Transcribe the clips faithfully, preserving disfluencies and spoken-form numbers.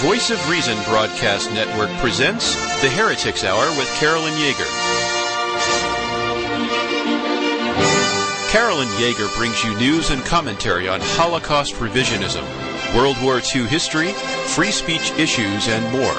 Voice of Reason Broadcast Network presents The Heretics Hour with Carolyn Yeager. Carolyn Yeager brings you news and commentary on Holocaust revisionism, World War Two history, free speech issues, and more.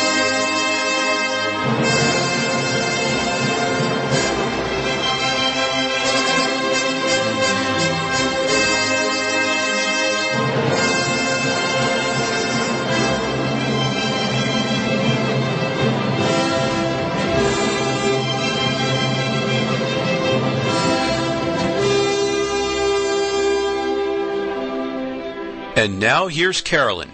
And now here's Carolyn.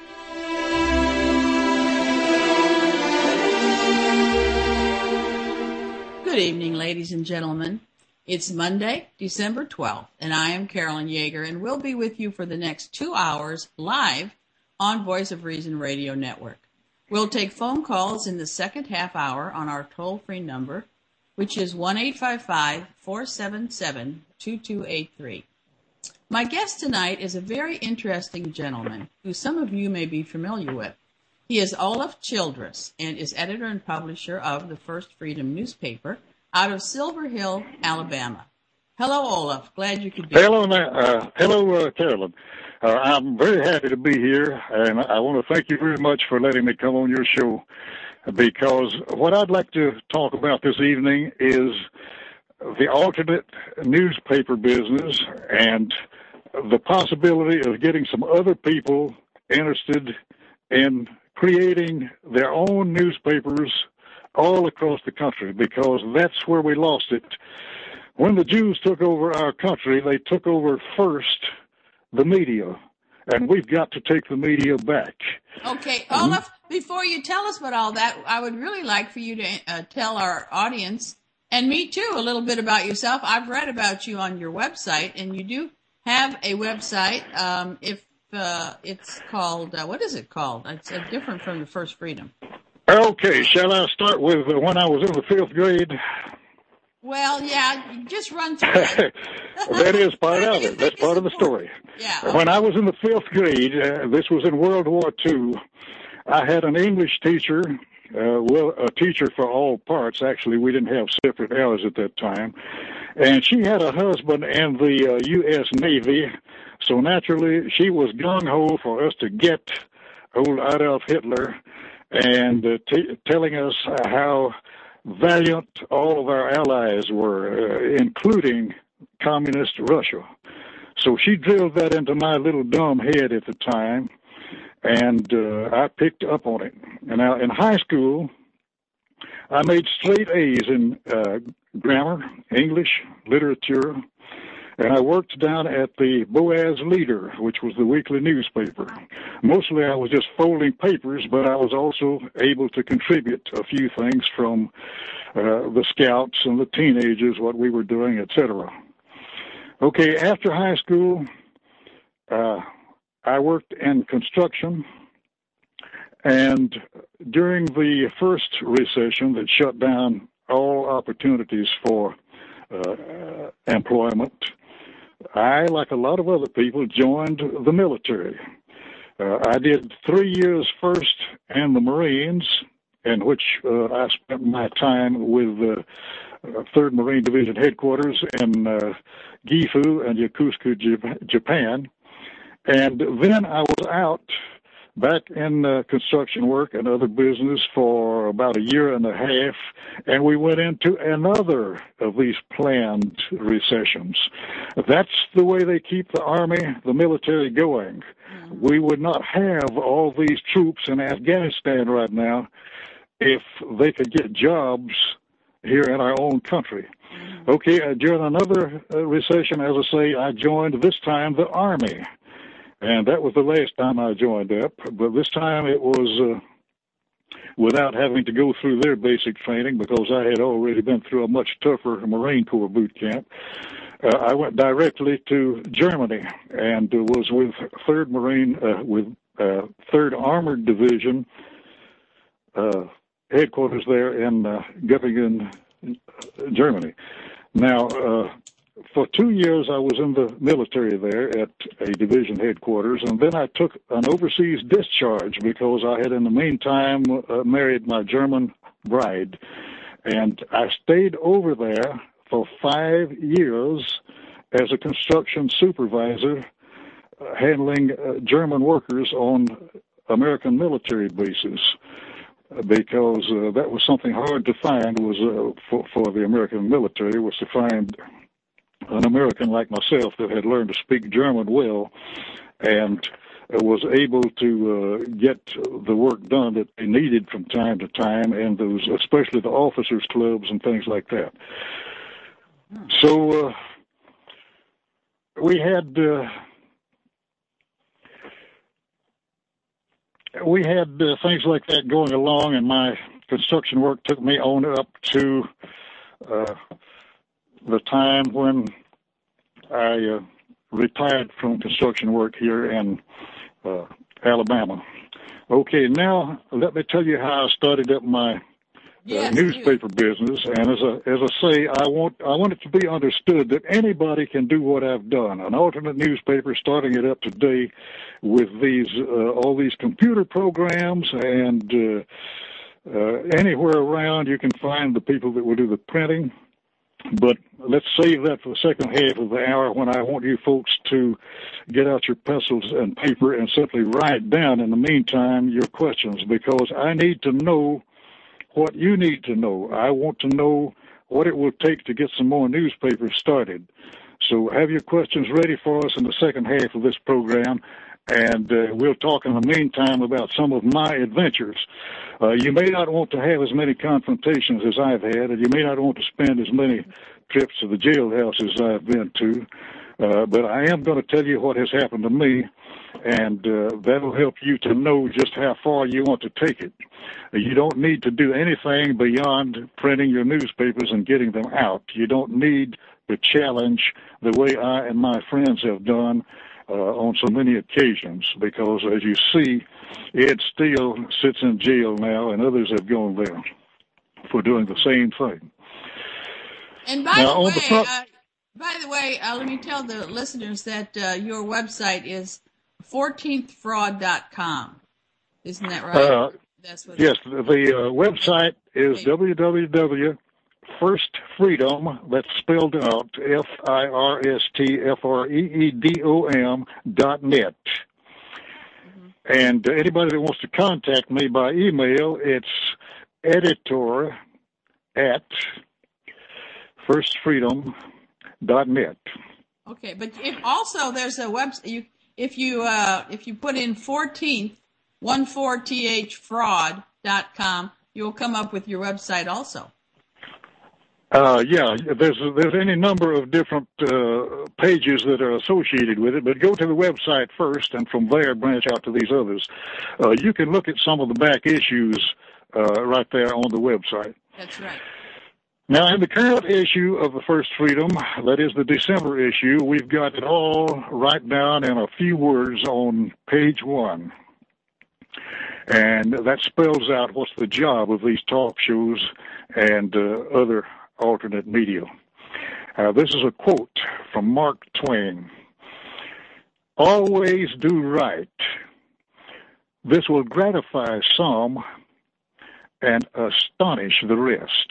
Good evening, ladies and gentlemen. It's Monday, December twelfth, and I am Carolyn Yeager, and we'll be with you for the next two hours live on Voice of Reason Radio Network. We'll take phone calls in the second half hour on our toll-free number, which is one eight five five, four seven seven, two two eight three. My guest tonight is a very interesting gentleman who some of you may be familiar with. He is Olaf Childress and is editor and publisher of the First Freedom newspaper out of Silver Hill, Alabama. Hello, Olaf. Glad you could be hello, here. Uh, hello, uh, Carolyn. Uh, I'm very happy to be here, and I want to thank you very much for letting me come on your show, because what I'd like to talk about this evening is the alternate newspaper business and the possibility of getting some other people interested in creating their own newspapers all across the country, because that's where we lost it. When the Jews took over our country, they took over first the media, and we've got to take the media back. Okay, Olaf, before you tell us about all that, I would really like for you to uh, tell our audience, and me too, a little bit about yourself. I've read about you on your website, and you do have a website. Um, if uh, it's called, uh, what is it called? It's uh, different from the First Freedom. Okay, shall I start with uh, when I was in the fifth grade? Well, yeah, just run through it. That is part of it. That's part of the story. Yeah. Okay. When I was in the fifth grade, uh, this was in World War Two, I had an English teacher, uh, well, a teacher for all parts. Actually, we didn't have separate hours at that time. And she had a husband in the uh, U S Navy, so naturally she was gung-ho for us to get old Adolf Hitler, and uh, t- telling us how valiant all of our allies were, uh, including communist Russia. So she drilled that into my little dumb head at the time, and uh, I picked up on it. And now in high school, I made straight A's in uh, grammar, English, literature, and I worked down at the Boaz Leader, which was the weekly newspaper. Mostly I was just folding papers, but I was also able to contribute a few things from uh, the scouts and the teenagers, what we were doing, et cetera. Okay, after high school, uh, I worked in construction, and during the first recession that shut down all opportunities for uh, employment, I, like a lot of other people, joined the military. Uh, I did three years first in the Marines, in which uh, I spent my time with the uh, third Marine Division headquarters in uh, Gifu and Yokosuka, Japan. And then I was out back in uh, construction work and other business for about a year and a half, and we went into another of these planned recessions. That's the way they keep the Army, the military going. Mm-hmm. We would not have all these troops in Afghanistan right now if they could get jobs here in our own country. Mm-hmm. Okay, uh, during another uh, recession, as I say, I joined this time the Army. And that was the last time I joined up, but this time it was uh, without having to go through their basic training, because I had already been through a much tougher Marine Corps boot camp. Uh, I went directly to Germany and was with third Marine, uh, with uh, third Armored Division uh, headquarters there in uh, Göppingen, Germany. Now, uh, for two years, I was in the military there at a division headquarters, and then I took an overseas discharge because I had, in the meantime, uh, married my German bride. And I stayed over there for five years as a construction supervisor, uh, handling uh, German workers on American military bases, uh, because uh, that was something hard to find, was uh, for, for the American military, was to find an American like myself that had learned to speak German well and was able to uh, get the work done that they needed from time to time, and those, especially the officers' clubs and things like that. So uh, we had uh, we had uh, things like that going along, and my construction work took me on up to uh, the time when I uh, retired from construction work here in uh, Alabama. Okay, now let me tell you how I started up my uh, yes, newspaper business. And as I, as I say, I want I want it to be understood that anybody can do what I've done. An alternate newspaper, starting it up today with these uh, all these computer programs, and uh, uh, anywhere around you can find the people that will do the printing. But let's save that for the second half of the hour, when I want you folks to get out your pencils and paper and simply write down, in the meantime, your questions, because I need to know what you need to know. I want to know what it will take to get some more newspapers started. So have your questions ready for us in the second half of this program, and uh, we'll talk in the meantime about some of my adventures. Uh, you may not want to have as many confrontations as I've had, and you may not want to spend as many trips to the jailhouse as I've been to, uh, but I am going to tell you what has happened to me, and uh, that'll help you to know just how far you want to take it. You don't need to do anything beyond printing your newspapers and getting them out. You don't need to challenge the way I and my friends have done Uh, on so many occasions, because, as you see, Ed Steele sits in jail now, and others have gone there for doing the same thing. And by now, the way, the front, uh, by the way, uh, let me tell the listeners that uh, your website is fourteenth fraud dot com. Isn't that right? Uh, That's what yes, the, the uh, website is w w w dot first freedom, that's spelled out, F I R S T F R E E D O M dot net. Mm-hmm. And uh, anybody that wants to contact me by email, it's editor at first freedom dot net. Okay, but if also there's a website, you, if you uh, if you put in fourteenth, one four T H fraud dot com, you'll come up with your website also. Uh, yeah, there's there's any number of different uh, pages that are associated with it, but go to the website first, and from there branch out to these others. Uh, you can look at some of the back issues uh, right there on the website. That's right. Now, in the current issue of the First Freedom, that is the December issue, we've got it all right down in a few words on page one. And that spells out what's the job of these talk shows and uh, other alternate media. Uh, this is a quote from Mark Twain. Always do right. This will gratify some and astonish the rest.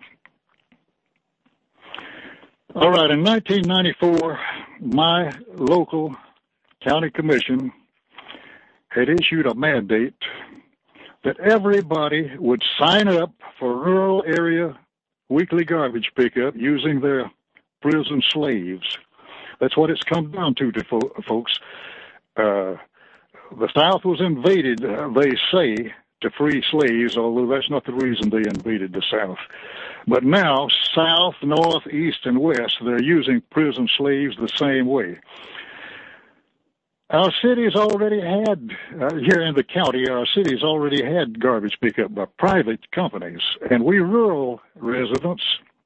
All right, in nineteen ninety-four, my local county commission had issued a mandate that everybody would sign up for rural area weekly garbage pickup using their prison slaves. That's what it's come down to, to fo- folks. Uh, the South was invaded, uh, they say, to free slaves, although that's not the reason they invaded the South. But now, South, North, East, and West, they're using prison slaves the same way. Our cities already had, uh, here in the county, our cities already had garbage pickup by private companies. And we rural residents,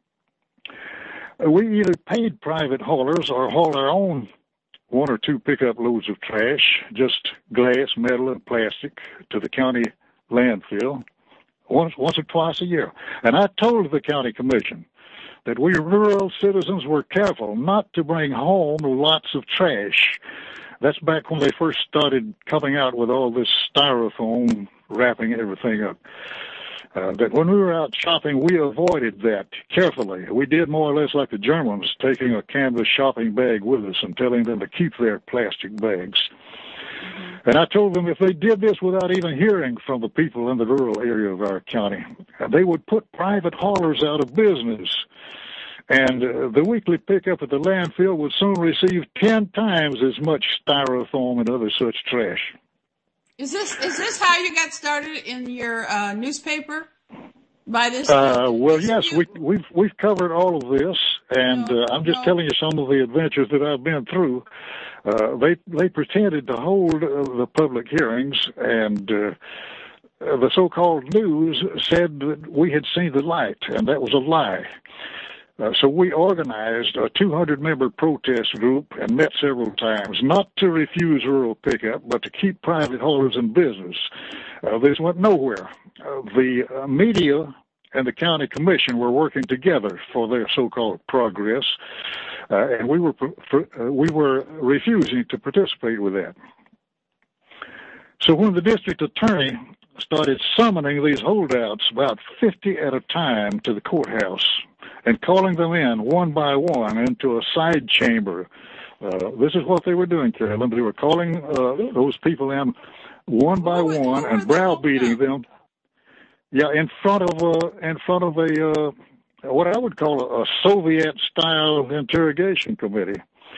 we either paid private haulers or hauled our own one or two pickup loads of trash, just glass, metal, and plastic, to the county landfill once, once or twice a year. And I told the county commission that we rural citizens were careful not to bring home lots of trash. That's back when they first started coming out with all this styrofoam wrapping everything up. Uh, that when we were out shopping, we avoided that carefully. We did more or less like the Germans, taking a canvas shopping bag with us and telling them to keep their plastic bags. Mm-hmm. And I told them if they did this without even hearing from the people in the rural area of our county, they would put private haulers out of business. And uh, the weekly pickup at the landfill would soon receive ten times as much styrofoam and other such trash. Is this is this how you got started in your uh, newspaper? By this? Uh, well, yes, we, we've we've covered all of this, and no, uh, I'm just no. telling you some of the adventures that I've been through. Uh, they they pretended to hold uh, the public hearings, and uh, the so-called news said that we had seen the light, and that was a lie. Uh, so we organized a two hundred member protest group and met several times, not to refuse rural pickup, but to keep private haulers in business. Uh, this went nowhere. Uh, the uh, media and the county commission were working together for their so-called progress, uh, and we were uh, we were refusing to participate with that. So when the district attorney started summoning these holdouts, about fifty at a time, to the courthouse, and calling them in one by one into a side chamber. Uh, this is what they were doing, Carolyn. They were calling uh, those people in one by who, one who and browbeating them. Yeah, in front of a in front of a uh, what I would call a, a Soviet-style interrogation committee.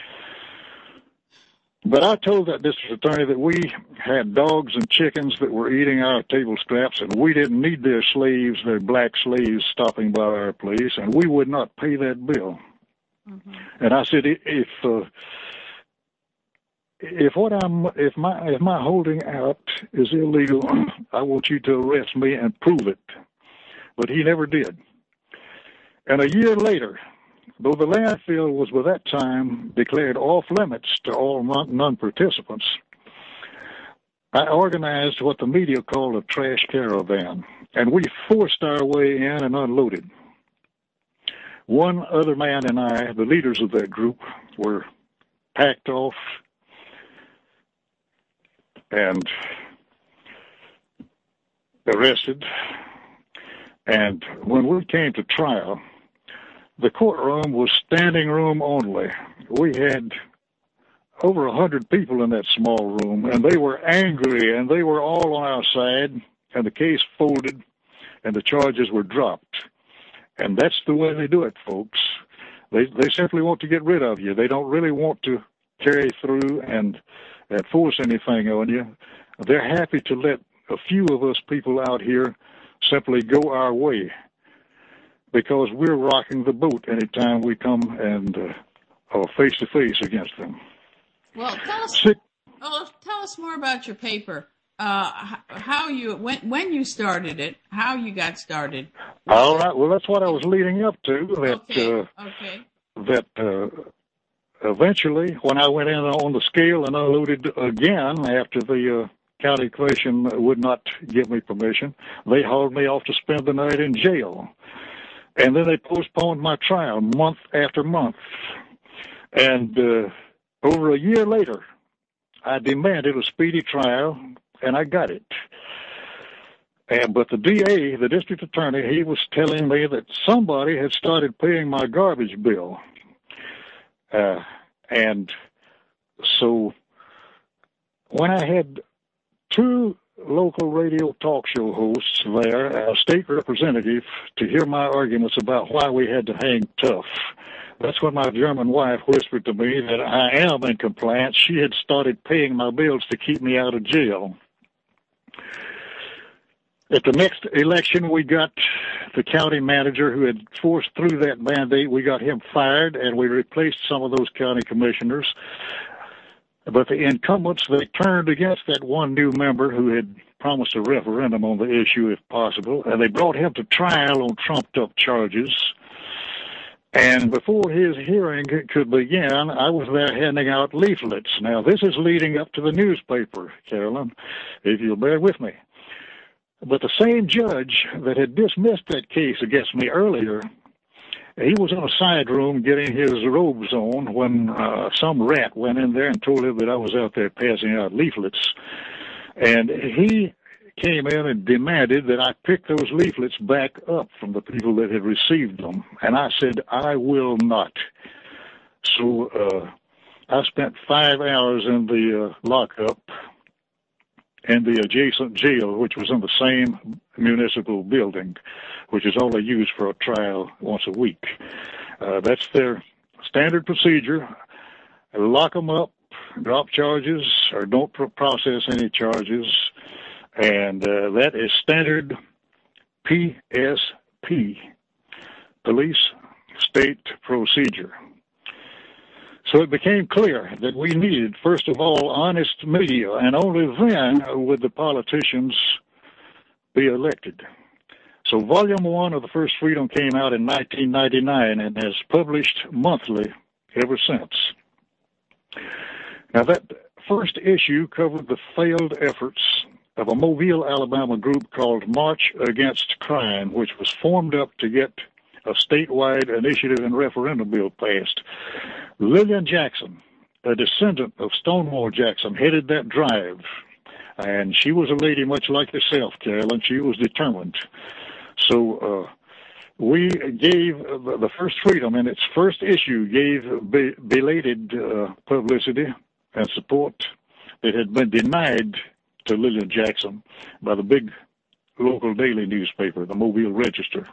But I told that district attorney that we had dogs and chickens that were eating our table scraps, and we didn't need their slaves, their black slaves, stopping by our place, and we would not pay that bill. Mm-hmm. And I said, if uh, if what I'm if my if my holding out is illegal, I want you to arrest me and prove it. But he never did. And a year later, though the landfill was by that time declared off limits to all non-participants, I organized what the media called a trash caravan, and we forced our way in and unloaded. One other man and I, the leaders of that group, were packed off and arrested. And when we came to trial, the courtroom was standing room only. We had over a hundred people in that small room, and they were angry, and they were all on our side, and the case folded, and the charges were dropped. And that's the way they do it, folks. They they simply want to get rid of you. They don't really want to carry through and, and force anything on you. They're happy to let a few of us people out here simply go our way, because we're rocking the boat anytime we come and uh, are face-to-face against them. Well, tell us, Sick. well, tell us more about your paper, uh, how you, when, when you started it, how you got started. All right, well, that's what I was leading up to, that, okay. Uh, okay. that uh, eventually, when I went in on the scale and unloaded again after the uh, county commission would not give me permission, they hauled me off to spend the night in jail. And then they postponed my trial month after month. And uh, over a year later, I demanded a speedy trial, and I got it. And, but the D A, the district attorney, he was telling me that somebody had started paying my garbage bill. Uh, and so when I had two local radio talk show hosts there, a state representative, to hear my arguments about why we had to hang tough, that's when my German wife whispered to me that I am in compliance. She had started paying my bills to keep me out of jail. At the next election, we got the county manager who had forced through that mandate. We got him fired, and we replaced some of those county commissioners. But the incumbents, they turned against that one new member who had promised a referendum on the issue if possible, and they brought him to trial on trumped-up charges. And before his hearing could begin, I was there handing out leaflets. Now, this is leading up to the newspaper, Carolyn, if you'll bear with me. But the same judge that had dismissed that case against me earlier He was in a side room getting his robes on when uh, some rat went in there and told him that I was out there passing out leaflets. And he came in and demanded that I pick those leaflets back up from the people that had received them. And I said, I will not. So uh, I spent five hours in the uh, lockup in the adjacent jail, which was in the same municipal building, which is all they use for a trial once a week. Uh, that's their standard procedure. Lock them up, drop charges, or don't process any charges. And uh, that is standard P S P, Police State Procedure. So it became clear that we needed, first of all, honest media, and only then would the politicians be elected. So volume one of the First Freedom came out in nineteen ninety-nine and has published monthly ever since. Now, that first issue covered the failed efforts of a Mobile, Alabama group called March Against Crime, which was formed up to get a statewide initiative and referendum bill passed. Lillian Jackson, a descendant of Stonewall Jackson, headed that drive. And she was a lady much like yourself, Carolyn. She was determined. So uh, we gave uh, the First Freedom, in its first issue, gave be- belated uh, publicity and support that had been denied to Lillian Jackson by the big local daily newspaper, the Mobile Register.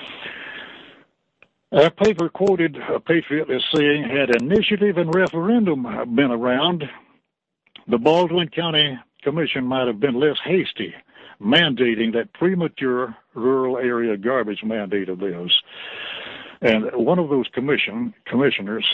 Our paper quoted a patriot as saying, had initiative and referendum been around, the Baldwin County Commission might have been less hasty, mandating that premature rural area garbage mandate of theirs. And one of those commission commissioners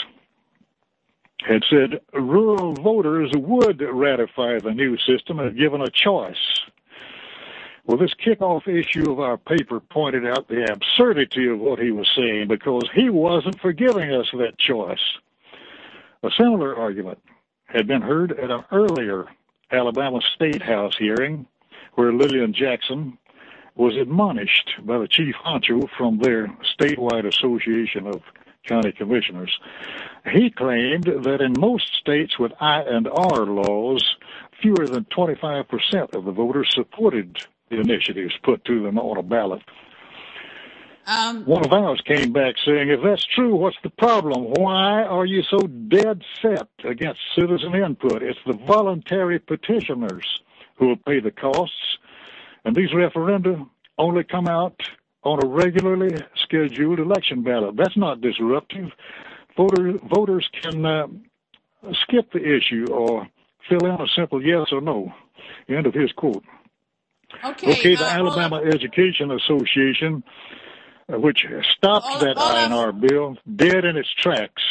had said rural voters would ratify the new system if given a choice. Well, this kickoff issue of our paper pointed out the absurdity of what he was saying because he wasn't for giving us that choice. A similar argument had been heard at an earlier Alabama State House hearing where Lillian Jackson was admonished by the chief honcho from their statewide association of county commissioners. He claimed that in most states with I and R laws, fewer than twenty-five percent of the voters supported the initiatives put to them on a ballot. Um, One of ours came back saying, if that's true, what's the problem? Why are you so dead set against citizen input? It's the voluntary petitioners who will pay the costs, and these referenda only come out on a regularly scheduled election ballot. That's not disruptive. Voter, voters can uh, skip the issue or fill in a simple yes or no. End of his quote. Okay, okay the uh, Alabama well, Education Association, uh, which stopped well, that well, I N R bill dead in its tracks,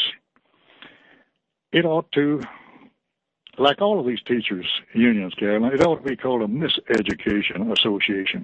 it ought to, like all of these teachers' unions, Carolyn, it ought to be called a Miseducation Association.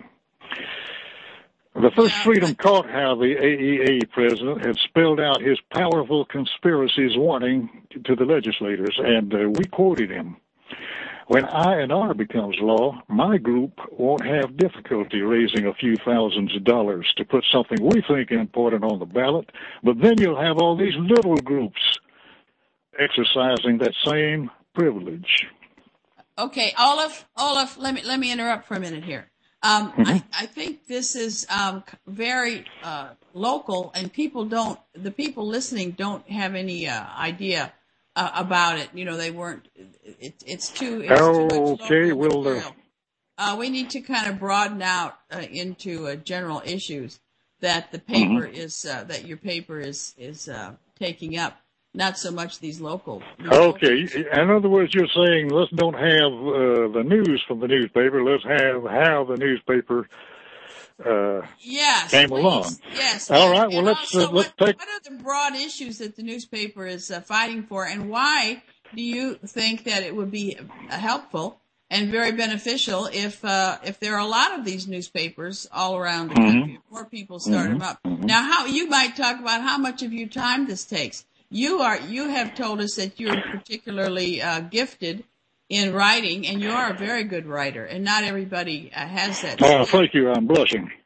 The First yeah, Freedom but, caught how the A E A president had spelled out his powerful conspiracies warning to the legislators, and uh, we quoted him. When I N R becomes law, my group won't have difficulty raising a few thousands of dollars to put something we think important on the ballot, but then you'll have all these little groups exercising that same privilege. Okay, Olaf, Olaf, let me let me interrupt for a minute here. Um, mm-hmm. I, I think this is um, very uh, local, and people don't. The people listening don't have any uh, idea uh, about it. You know, they weren't. It, it's too. It's oh, too much okay, local we'll. Uh, uh, we need to kind of broaden out uh, into uh, general issues that the paper mm-hmm. is uh, that your paper is is uh, taking up. Not so much these local. These okay. Local In other words, you're saying let's don't have uh, the news from the newspaper. Let's have how the newspaper uh, yes, came please. along. Yes. All and, right. Well, let's uh, let's what, take. What are the broad issues that the newspaper is uh, fighting for, and why do you think that it would be uh, helpful and very beneficial if uh, if there are a lot of these newspapers all around the mm-hmm. country, if more people start mm-hmm. them up? Mm-hmm. Now, how you might talk about how much of your time this takes. You are. You have told us that you're particularly uh, gifted in writing, and you are a very good writer, and not everybody uh, has that. Oh, thank you. I'm blushing.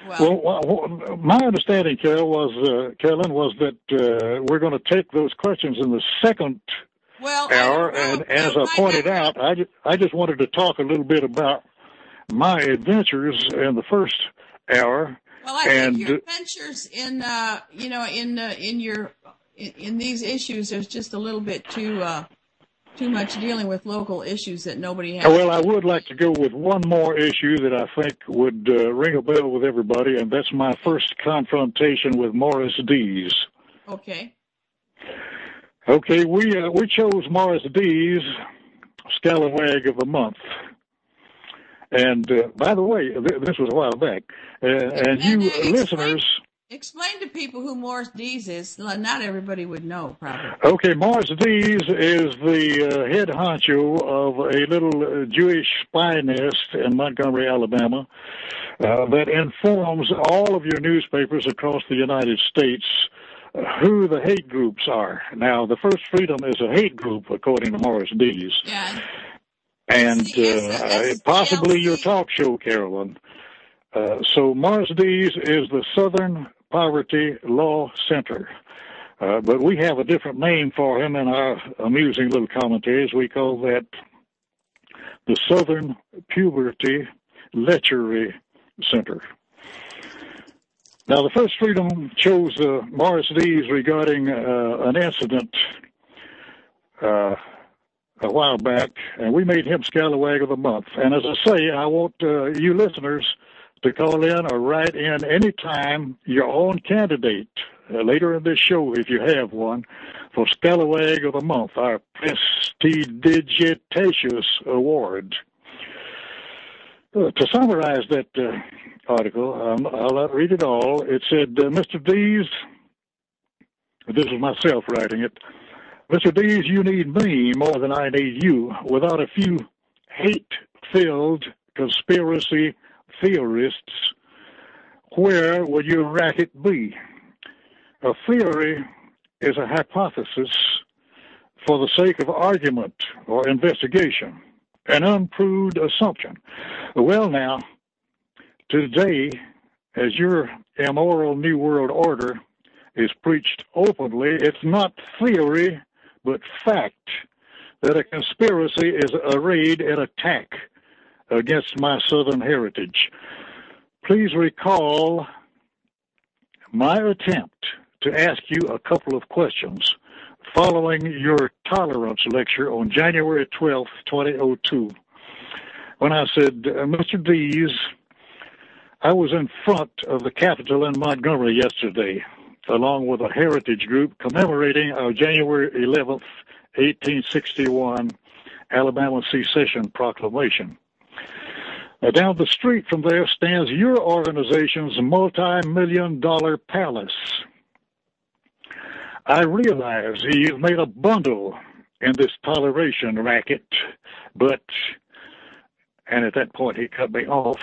Well, well, my understanding, Carol, was uh, Carolyn, was that uh, we're going to take those questions in the second well, hour, and as I pointed out, I just, I just wanted to talk a little bit about my adventures in the first hour. Well, I and, think your adventures in, uh, you know, in uh, in your in, in these issues, there's just a little bit too uh, too much dealing with local issues that nobody has. Well, I would like to go with one more issue that I think would uh, ring a bell with everybody, and that's my first confrontation with Morris Dees. Okay. Okay, we uh, we chose Morris Dees Scalawag of the Month. And, uh, by the way, th- this was a while back. Uh, and, and you uh, explain, listeners... Explain to people who Morris Dees is. Not everybody would know, probably. Okay, Morris Dees is the uh, head honcho of a little uh, Jewish spy nest in Montgomery, Alabama, uh, that informs all of your newspapers across the United States uh, who the hate groups are. Now, the First Freedom is a hate group, according to Morris Dees. Yeah. And uh, possibly your talk show, Carolyn. Uh, so Morris Dees is the Southern Poverty Law Center. Uh, but we have a different name for him in our amusing little commentaries. We call that the Southern Puberty Lechery Center. Now, the First Freedom chose uh, Morris Dees regarding uh, an incident uh a while back, and we made him Scalawag of the Month. And as I say, I want uh, you listeners to call in or write in any time your own candidate uh, later in this show, if you have one, for Scalawag of the Month, our prestidigitacious award. Uh, to summarize that uh, article, um, I'll not read it all. It said, uh, Mister Dees, this is myself writing it, Mister Dees, you need me more than I need you. Without a few hate-filled conspiracy theorists, where would your racket be? A theory is a hypothesis for the sake of argument or investigation, an unproved assumption. Well, now, today, as your immoral New World Order is preached openly, it's not theory, but fact that a conspiracy is arrayed in attack against my Southern heritage. Please recall my attempt to ask you a couple of questions following your tolerance lecture on January twelfth, twenty oh two, when I said, Mister Dees, I was in front of the Capitol in Montgomery yesterday, along with a heritage group commemorating our January eleventh, eighteen sixty-one Alabama secession proclamation. Now, down the street from there stands your organization's multi-million dollar palace. I realize you've made a bundle in this toleration racket, but, and at that point he cut me off,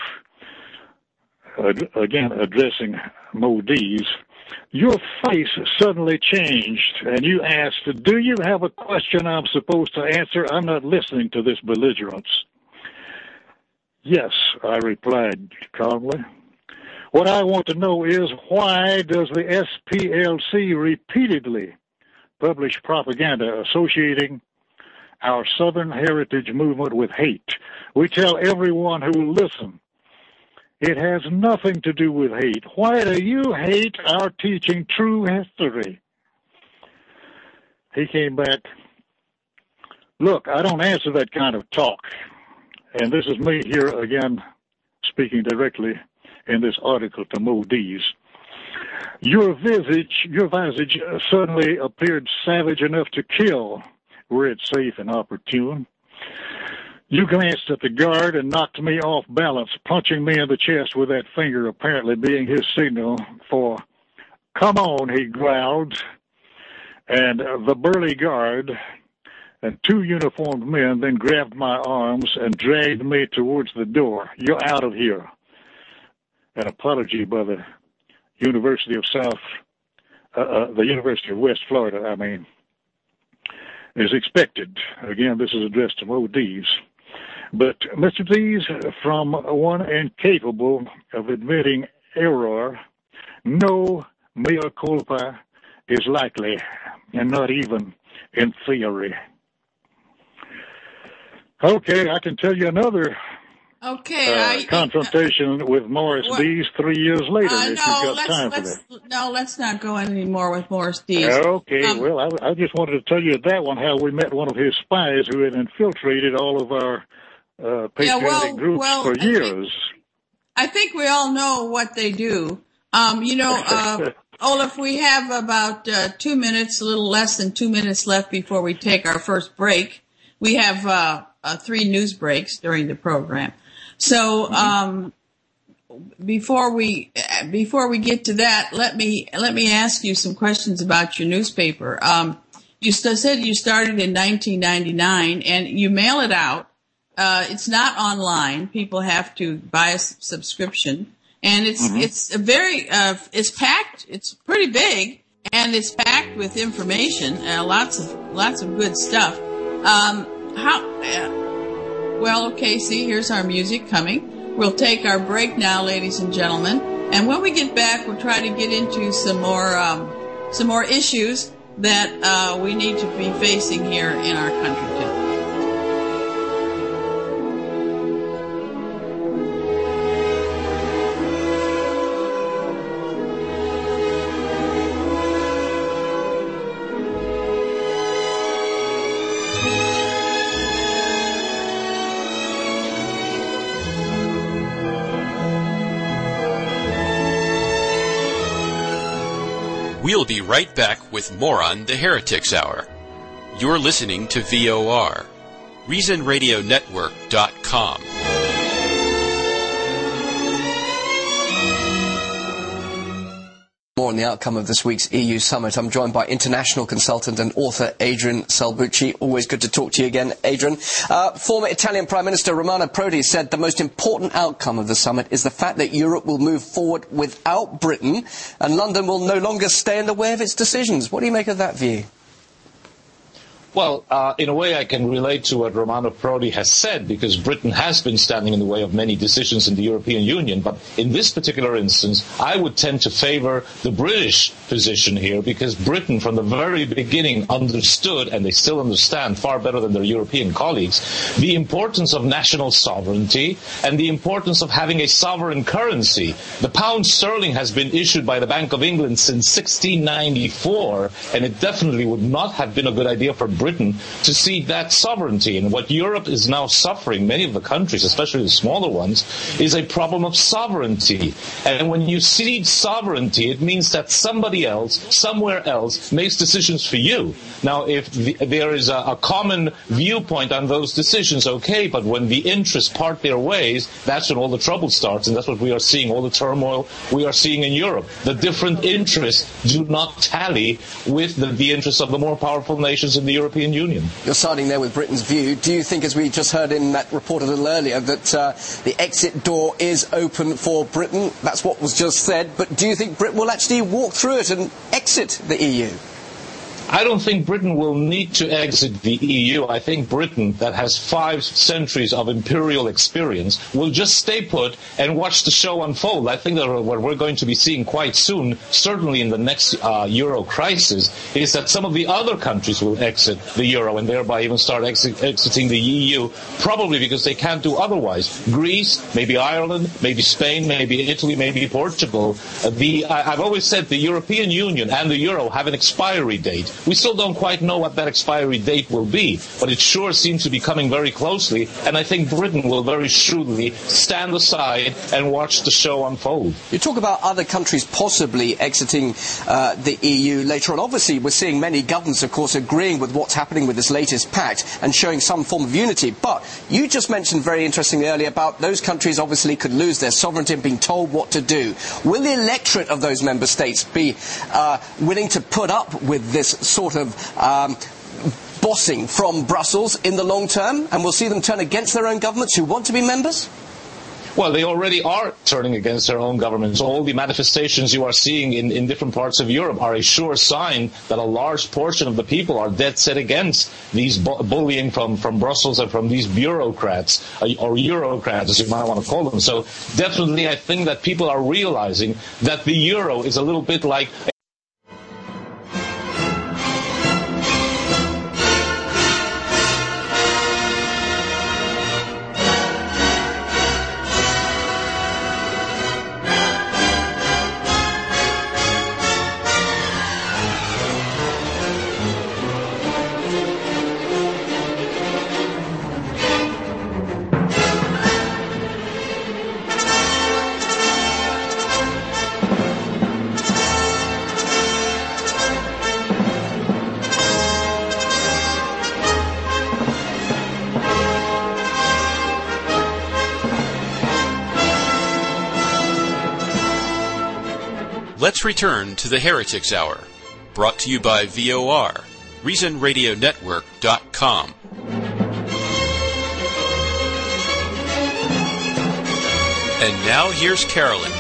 again addressing Mo Dees, your face suddenly changed, and you asked, do you have a question I'm supposed to answer? I'm not listening to this belligerence. Yes, I replied calmly. What I want to know is, why does the S P L C repeatedly publish propaganda associating our Southern heritage movement with hate? We tell everyone who will listen, it has nothing to do with hate. Why do you hate our teaching true history? He came back, look, I don't answer that kind of talk. And this is me here again speaking directly in this article to Mo Dees. Your visage, your visage suddenly appeared savage enough to kill, were it safe and opportune. You glanced at the guard and knocked me off balance, punching me in the chest with that finger apparently being his signal for, come on, he growled. And the burly guard and two uniformed men then grabbed my arms and dragged me towards the door. You're out of here. An apology by the University of South, uh, uh, the University of West Florida, I mean, is expected. Again, this is addressed to Mo Dees. But Mister Dees, from one incapable of admitting error, no mea culpa is likely, and not even in theory. Okay, I can tell you another okay, uh, I, confrontation with Morris what, Dees three years later, uh, if no, you've got let's, time let's, for that. No, let's not go any more with Morris Dees. Okay, um, well, I, I just wanted to tell you that one, how we met one of his spies who had infiltrated all of our uh, patriotic yeah, well, groups well, for I years. Think, I think we all know what they do. Um, you know, uh, Olaf, we have about uh, two minutes, a little less than two minutes left before we take our first break. We have uh, uh, three news breaks during the program. So um, before we before we get to that, let me let me ask you some questions about your newspaper. Um, you st- said you started in nineteen ninety-nine, and you mail it out. Uh, it's not online. People have to buy a s- subscription. And it's, mm-hmm. it's a very, uh, it's packed, it's pretty big, and it's packed with information, uh, lots of, lots of good stuff. Um, how, uh, well, okay, see, here's our music coming. We'll take our break now, ladies and gentlemen. And when we get back, we'll try to get into some more, um, some more issues that, uh, we need to be facing here in our country too. We'll be right back with more on the Heretics Hour. You're listening to V O R, Reason Radio Network dot com. More on the outcome of this week's E U summit. I'm joined by international consultant and author Adrian Salbucci. Always good to talk to you again, Adrian. Uh, former Italian Prime Minister Romano Prodi said the most important outcome of the summit is the fact that Europe will move forward without Britain and London will no longer stay in the way of its decisions. What do you make of that view? Well, uh, in a way I can relate to what Romano Prodi has said, because Britain has been standing in the way of many decisions in the European Union. But in this particular instance, I would tend to favor the British position here, because Britain from the very beginning understood, and they still understand far better than their European colleagues, the importance of national sovereignty and the importance of having a sovereign currency. The pound sterling has been issued by the Bank of England since sixteen ninety-four, and it definitely would not have been a good idea for Britain to cede that sovereignty. And what Europe is now suffering, many of the countries, especially the smaller ones, is a problem of sovereignty. And when you cede sovereignty, it means that somebody else, somewhere else, makes decisions for you. Now, if the, there is a, a common viewpoint on those decisions, okay, but when the interests part their ways, that's when all the trouble starts, and that's what we are seeing, all the turmoil we are seeing in Europe. The different interests do not tally with the, the interests of the more powerful nations in the European Union. You're siding there with Britain's view. Do you think, as we just heard in that report a little earlier, that uh, the exit door is open for Britain? That's what was just said. But do you think Britain will actually walk through it and exit the E U? I don't think Britain will need to exit the E U. I think Britain, that has five centuries of imperial experience, will just stay put and watch the show unfold. I think that what we're going to be seeing quite soon, certainly in the next uh, Euro crisis, is that some of the other countries will exit the Euro and thereby even start ex- exiting the E U, probably because they can't do otherwise. Greece, maybe Ireland, maybe Spain, maybe Italy, maybe Portugal. Uh, the, I, I've always said the European Union and the Euro have an expiry date. We still don't quite know what that expiry date will be, but it sure seems to be coming very closely, and I think Britain will very shrewdly stand aside and watch the show unfold. You talk about other countries possibly exiting uh, the E U later on. Obviously, we're seeing many governments, of course, agreeing with what's happening with this latest pact and showing some form of unity. But you just mentioned very interestingly earlier about those countries obviously could lose their sovereignty and being told what to do. Will the electorate of those member states be uh, willing to put up with this sort of um, bossing from Brussels in the long term, and we'll see them turn against their own governments who want to be members? Well, they already are turning against their own governments. All the manifestations you are seeing in, in different parts of Europe are a sure sign that a large portion of the people are dead set against these bu- bullying from, from Brussels and from these bureaucrats, uh, or Eurocrats, as you might want to call them. So definitely I think that people are realizing that the euro is a little bit like... Let's return to the Heretics Hour, brought to you by V O R, Reason Radio Network dot com. And now here's Carolyn.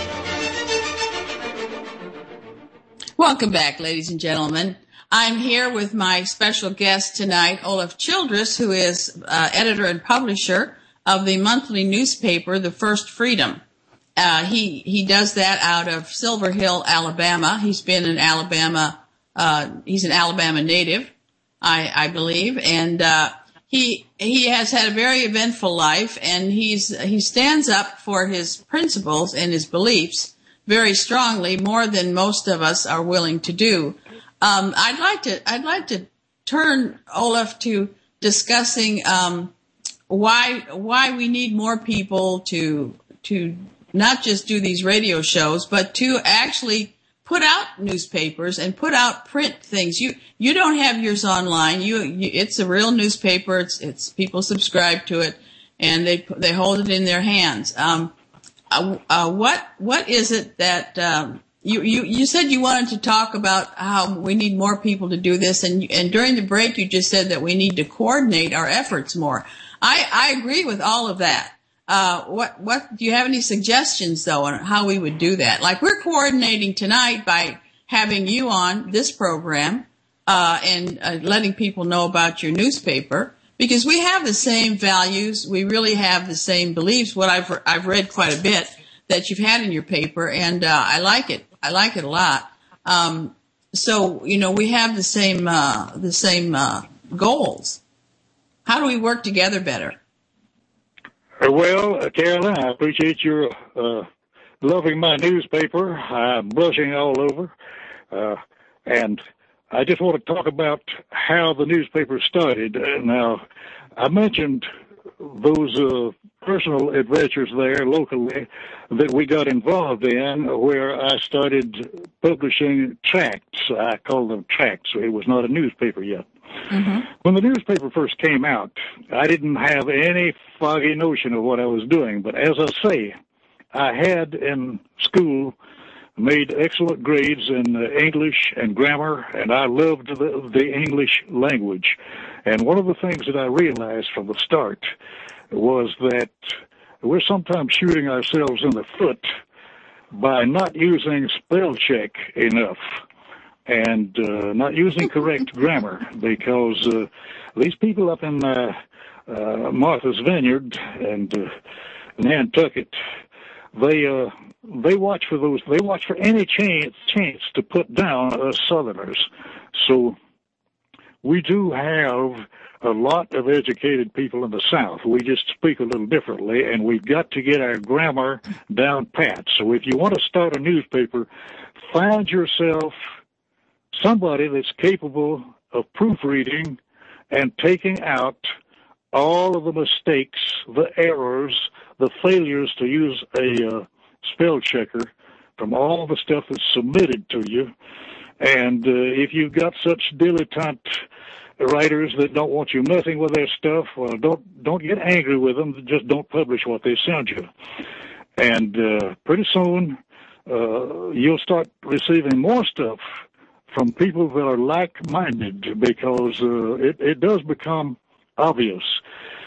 Welcome back, ladies and gentlemen. I'm here with my special guest tonight, Olaf Childress, who is uh, editor and publisher of the monthly newspaper, The First Freedom. Uh, he, he does that out of Silver Hill, Alabama. He's been in Alabama, uh, he's an Alabama native, I, I believe, and, uh, he, he has had a very eventful life, and he's, he stands up for his principles and his beliefs very strongly, more than most of us are willing to do. Um, I'd like to, I'd like to turn, Olaf, to discussing, um, why, why we need more people to, to, not just do these radio shows, but to actually put out newspapers and put out print things. You you don't have yours online. You, you it's a real newspaper. It's it's people subscribe to it, and they they hold it in their hands. Um, uh, uh, what what is it that um, you you you said you wanted to talk about how we need more people to do this, and and during the break you just said that we need to coordinate our efforts more. I I agree with all of that. Uh, what, what, do you have any suggestions though on how we would do that? Like we're coordinating tonight by having you on this program, uh, and uh, letting people know about your newspaper because we have the same values. We really have the same beliefs. What I've, I've read quite a bit that you've had in your paper and, uh, I like it. I like it a lot. Um, so, you know, we have the same, uh, the same, uh, goals. How do we work together better? Well, uh, Carolyn, I appreciate your uh, loving my newspaper. I'm blushing all over. Uh, and I just want to talk about how the newspaper started. Uh, now, I mentioned those uh, personal adventures there locally that we got involved in where I started publishing tracts. I call them tracts. It was not a newspaper yet. Mm-hmm. When the newspaper first came out, I didn't have any foggy notion of what I was doing. But as I say, I had in school made excellent grades in uh, English and grammar, and I loved the, the English language. And one of the things that I realized from the start was that we're sometimes shooting ourselves in the foot by not using spell check enough and uh, not using correct grammar, because uh, these people up in uh, uh, Martha's Vineyard and uh, Nantucket, they uh, they watch for those. They watch for any chance chance to put down us Southerners. So we do have a lot of educated people in the South. We just speak a little differently, and we've got to get our grammar down pat. So if you want to start a newspaper, find yourself somebody that's capable of proofreading and taking out all of the mistakes, the errors, the failures to use a uh, spell checker from all the stuff that's submitted to you. And uh, if you've got such dilettante writers that don't want you messing with their stuff, well, don't don't get angry with them. Just don't publish what they send you. And uh, pretty soon uh, you'll start receiving more stuff from people that are like-minded, because uh, it, it does become obvious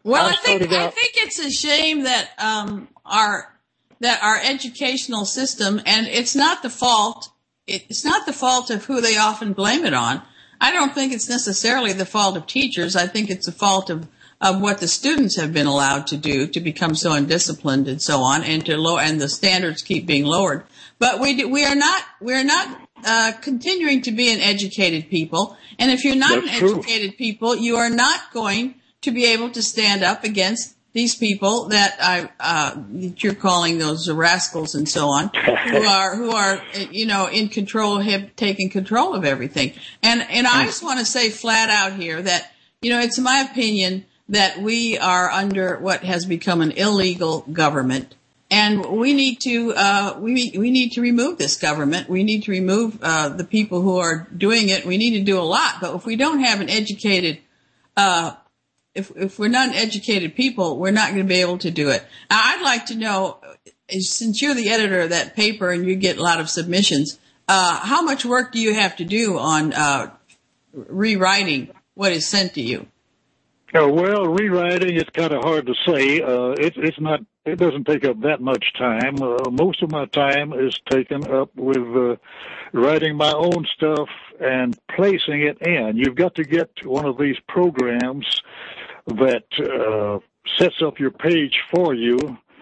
Well, I, I think started I out- think it's a shame that um, our that our educational system, and it's not the fault. It's not the fault of who they often blame it on. I don't think it's necessarily the fault of teachers. I think it's the fault of, of what the students have been allowed to do to become so undisciplined and so on, and to low and the standards keep being lowered. But we do, we are not we are not uh, continuing to be an educated people. And if you're not That's an true. educated people, you are not going to be able to stand up against these people that I uh, that you're calling those rascals and so on, who are who are you know in control, have taken control of everything. And and I just want to say flat out here that you know it's my opinion that we are under what has become an illegal government, and we need to uh, we we need to remove this government. We need to remove uh, the people who are doing it. We need to do a lot, but if we don't have an educated uh, If, if we're not educated people, we're not going to be able to do it. Now, I'd like to know, since you're the editor of that paper and you get a lot of submissions, uh, how much work do you have to do on uh, rewriting what is sent to you? Oh, well, rewriting, it's kind of hard to say. Uh, it, it's not, it doesn't take up that much time. Uh, most of my time is taken up with uh, writing my own stuff and placing it in. You've got to get one of these programs that uh, sets up your page for you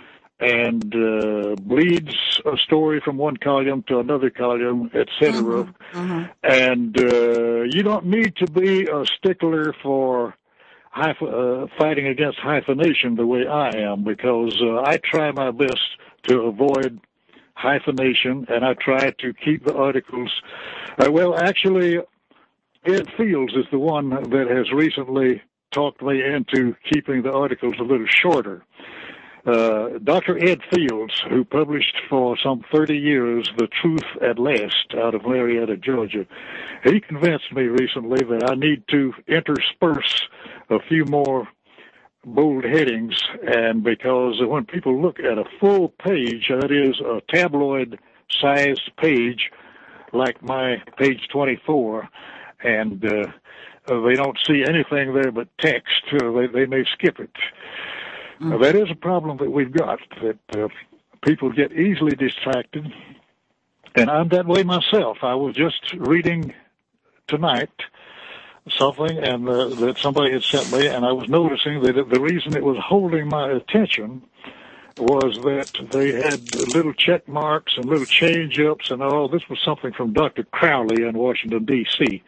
and uh, bleeds a story from one column to another column, et cetera. Mm-hmm. Mm-hmm. And uh, you don't need to be a stickler for hyph- uh, fighting against hyphenation the way I am, because uh, I try my best to avoid hyphenation, and I try to keep the articles. Uh, well, actually, Ed Fields is the one that has recently talked me into keeping the articles a little shorter. Uh, Doctor Ed Fields, who published for some thirty years The Truth at Last out of Marietta, Georgia, he convinced me recently that I need to intersperse a few more bold headings, and because when people look at a full page, that is a tabloid-sized page like my page twenty-four, and uh, Uh, they don't see anything there but text. Uh, they, they may skip it. Mm-hmm. Uh, that is a problem that we've got, that uh, people get easily distracted. And I'm that way myself. I was just reading tonight something and uh, that somebody had sent me, and I was noticing that the reason it was holding my attention was that they had little check marks and little change-ups and all. This was something from Doctor Crowley in Washington, D C,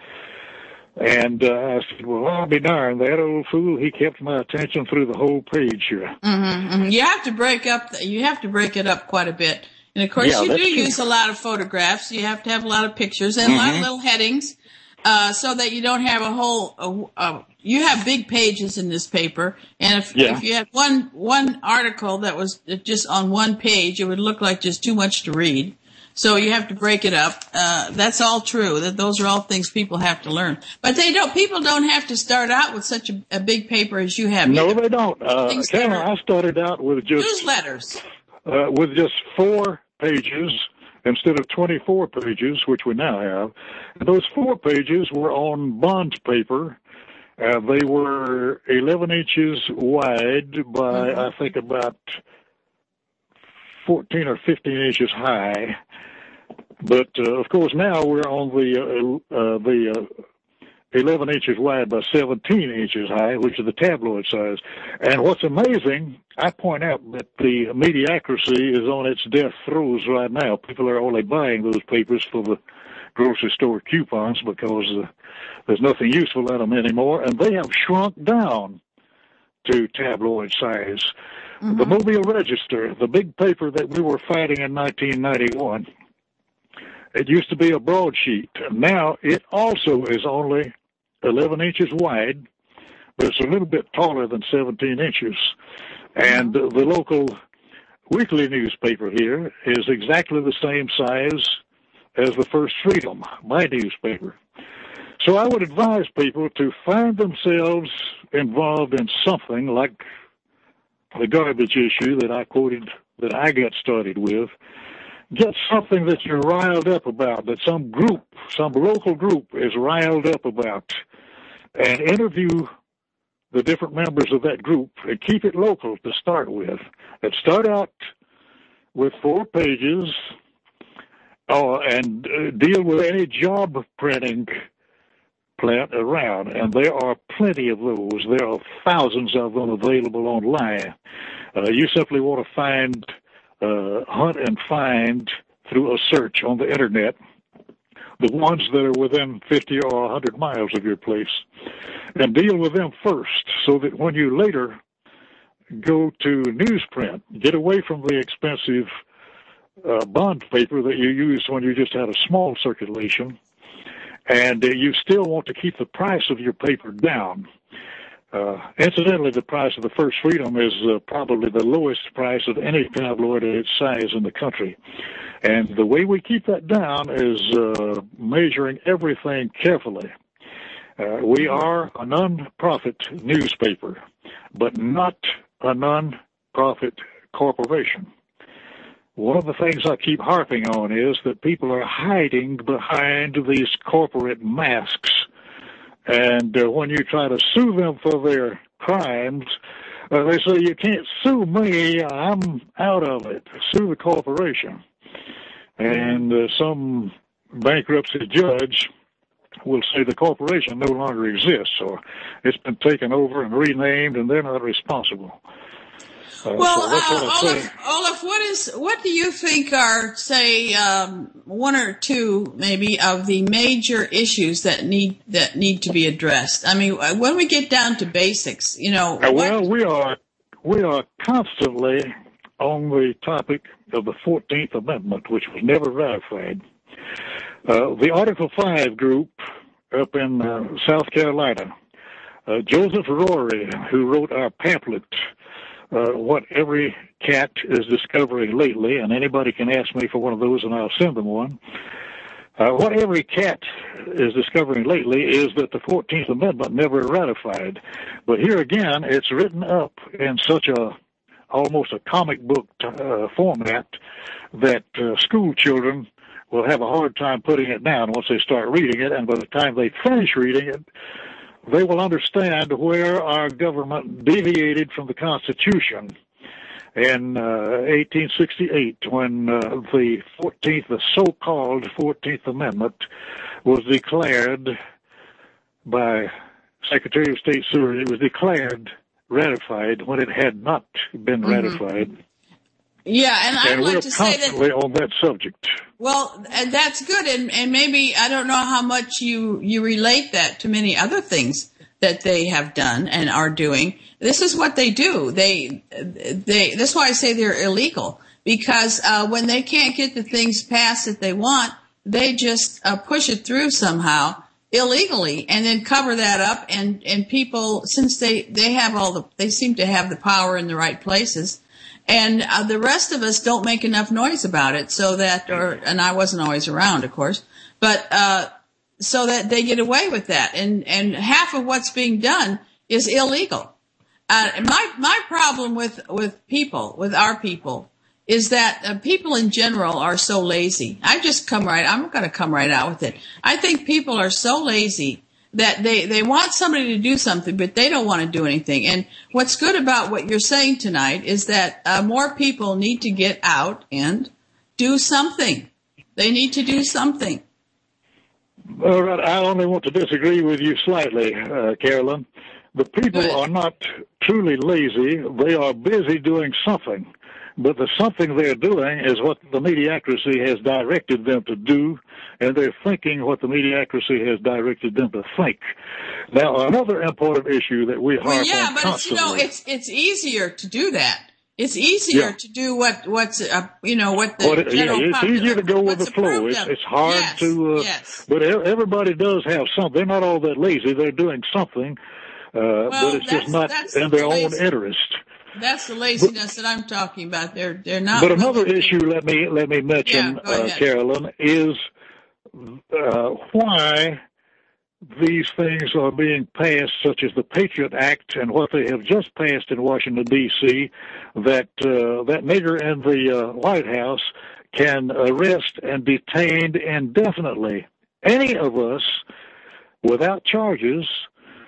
And uh, I said, well, I'll be darned, that old fool, he kept my attention through the whole page here. Mm-hmm, mm-hmm. You have to break up, the, you have to break it up quite a bit. And of course, yeah, you do true. use a lot of photographs. You have to have a lot of pictures and mm-hmm. a lot of little headings, uh, so that you don't have a whole, uh, uh, you have big pages in this paper. And if, yeah. if you had one, one article that was just on one page, it would look like just too much to read. So you have to break it up. Uh, that's all true. That those are all things people have to learn. But they don't. People don't have to start out with such a, a big paper as you have. No, either. they don't. Uh, Cameron, I started out with just newsletters. Uh, with just four pages instead of twenty-four pages, which we now have. And those four pages were on bond paper. Uh, they were eleven inches wide by, mm-hmm. I think, about fourteen or fifteen inches high. But, uh, of course, now we're on the uh, uh, the uh, eleven inches wide by seventeen inches high, which is the tabloid size. And what's amazing, I point out that the mediocrity is on its death throes right now. People are only buying those papers for the grocery store coupons because uh, there's nothing useful in them anymore, and they have shrunk down to tabloid size. Mm-hmm. The Mobile Register, the big paper that we were fighting in nineteen ninety-one, it used to be a broadsheet. Now it also is only eleven inches wide, but it's a little bit taller than seventeen inches. And the local weekly newspaper here is exactly the same size as the First Freedom, my newspaper. So I would advise people to find themselves involved in something like the garbage issue that I quoted, that I got started with. Get something that you're riled up about, that some group, some local group is riled up about, and interview the different members of that group and keep it local to start with. And start out with four pages uh, and uh, deal with any job printing plant around. And there are plenty of those. There are thousands of them available online. Uh, you simply want to find, uh, hunt and find through a search on the Internet the ones that are within fifty or one hundred miles of your place, and deal with them first so that when you later go to newsprint, get away from the expensive uh, bond paper that you used when you just had a small circulation, and uh, you still want to keep the price of your paper down. Uh, incidentally, the price of the First Freedom is uh, probably the lowest price of any tabloid of its size in the country. And the way we keep that down is uh, measuring everything carefully. Uh, we are a non-profit newspaper, but not a non-profit corporation. One of the things I keep harping on is that people are hiding behind these corporate masks. And uh, when you try to sue them for their crimes, uh, they say, you can't sue me, I'm out of it. Sue the corporation. And uh, some bankruptcy judge will say the corporation no longer exists, or it's been taken over and renamed, and they're not responsible. Uh, well, so that's uh, what I Olaf, Olaf, what is what do you think are, say, um, one or two maybe of the major issues that need that need to be addressed? I mean, when we get down to basics, you know. Uh, well, we are we are constantly on the topic of the fourteenth Amendment, which was never ratified. Uh, the Article five group up in uh, South Carolina, uh, Joseph Rory, who wrote our pamphlet, uh, What Every Cat is Discovering Lately, and anybody can ask me for one of those and I'll send them one. Uh, what every cat is discovering lately is that the fourteenth Amendment never ratified. But here again, it's written up in such a almost a comic book uh, format that uh, school children will have a hard time putting it down once they start reading it, and by the time they finish reading it, they will understand where our government deviated from the Constitution in uh, eighteen sixty-eight, when uh, the fourteenth, the so-called fourteenth Amendment was declared by Secretary of State Seward. It was declared ratified when it had not been mm-hmm. ratified. Yeah, and I'd and like we're to say that constantly on that subject. Well, and that's good, and, and maybe I don't know how much you you relate that to many other things that they have done and are doing. This is what they do. They they. That's why I say they're illegal, because uh, when they can't get the things passed that they want, they just uh, push it through somehow illegally, and then cover that up. And, and people, since they, they have all the, they seem to have the power in the right places, and uh, the rest of us don't make enough noise about it, so that, or and I wasn't always around, of course, but uh, so that they get away with that, and and half of what's being done is illegal. Uh, my my problem with with people, with our people, is that uh, people in general are so lazy. I just come right, I'm going to come right out with it. I think people are so lazy that they, they want somebody to do something, but they don't want to do anything. And what's good about what you're saying tonight is that uh, more people need to get out and do something. They need to do something. All right, I only want to disagree with you slightly, uh, Carolyn. The people Good. are not truly lazy. They are busy doing something. But the something they're doing is what the mediocrity has directed them to do, and they're thinking what the mediocrity has directed them to think. Now, another important issue that we harp well, yeah, on but constantly. It's, you know, it's it's easier to do that. It's easier yeah. to do what what's uh, you know what the well, it, general yeah, it's popular, easier to go with the flow. It's, it's hard yes, to, uh, yes. but everybody does have something. They're not all that lazy. They're doing something, uh, well, but it's just not in their own interest. That's the laziness but, that I'm talking about. They're they're not. But another issue, let me let me mention, yeah, uh, Carolyn, is uh, why these things are being passed, such as the Patriot Act and what they have just passed in Washington D C. That uh, that nigger in the uh, White House can arrest and detain indefinitely any of us without charges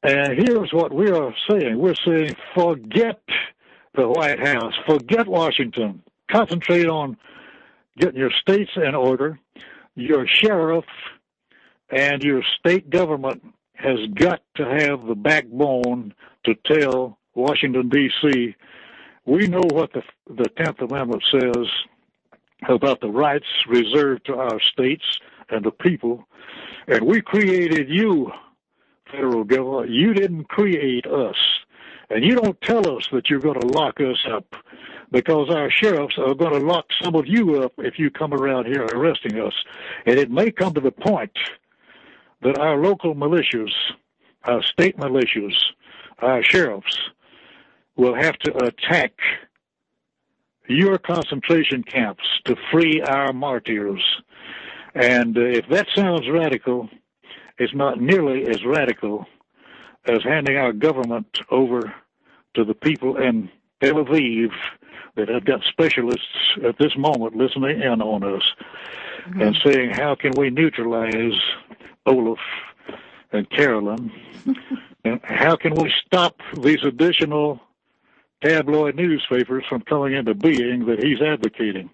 And here's what we are saying. We're saying, forget the White House, forget Washington. Concentrate on getting your states in order. Your sheriff and your state government has got to have the backbone to tell Washington, D C, we know what the the tenth Amendment says about the rights reserved to our states and the people, and we created you, federal government. You didn't create us, and you don't tell us that you're going to lock us up, because our sheriffs are going to lock some of you up if you come around here arresting us. And it may come to the point that our local militias, our state militias, our sheriffs will have to attack your concentration camps to free our martyrs. And uh, if that sounds radical, it's not nearly as radical as handing our government over to the people in Tel Aviv that have got specialists at this moment listening in on us, mm-hmm. and saying, how can we neutralize Olaf and Carolyn? And how can we stop these additional tabloid newspapers from coming into being that he's advocating?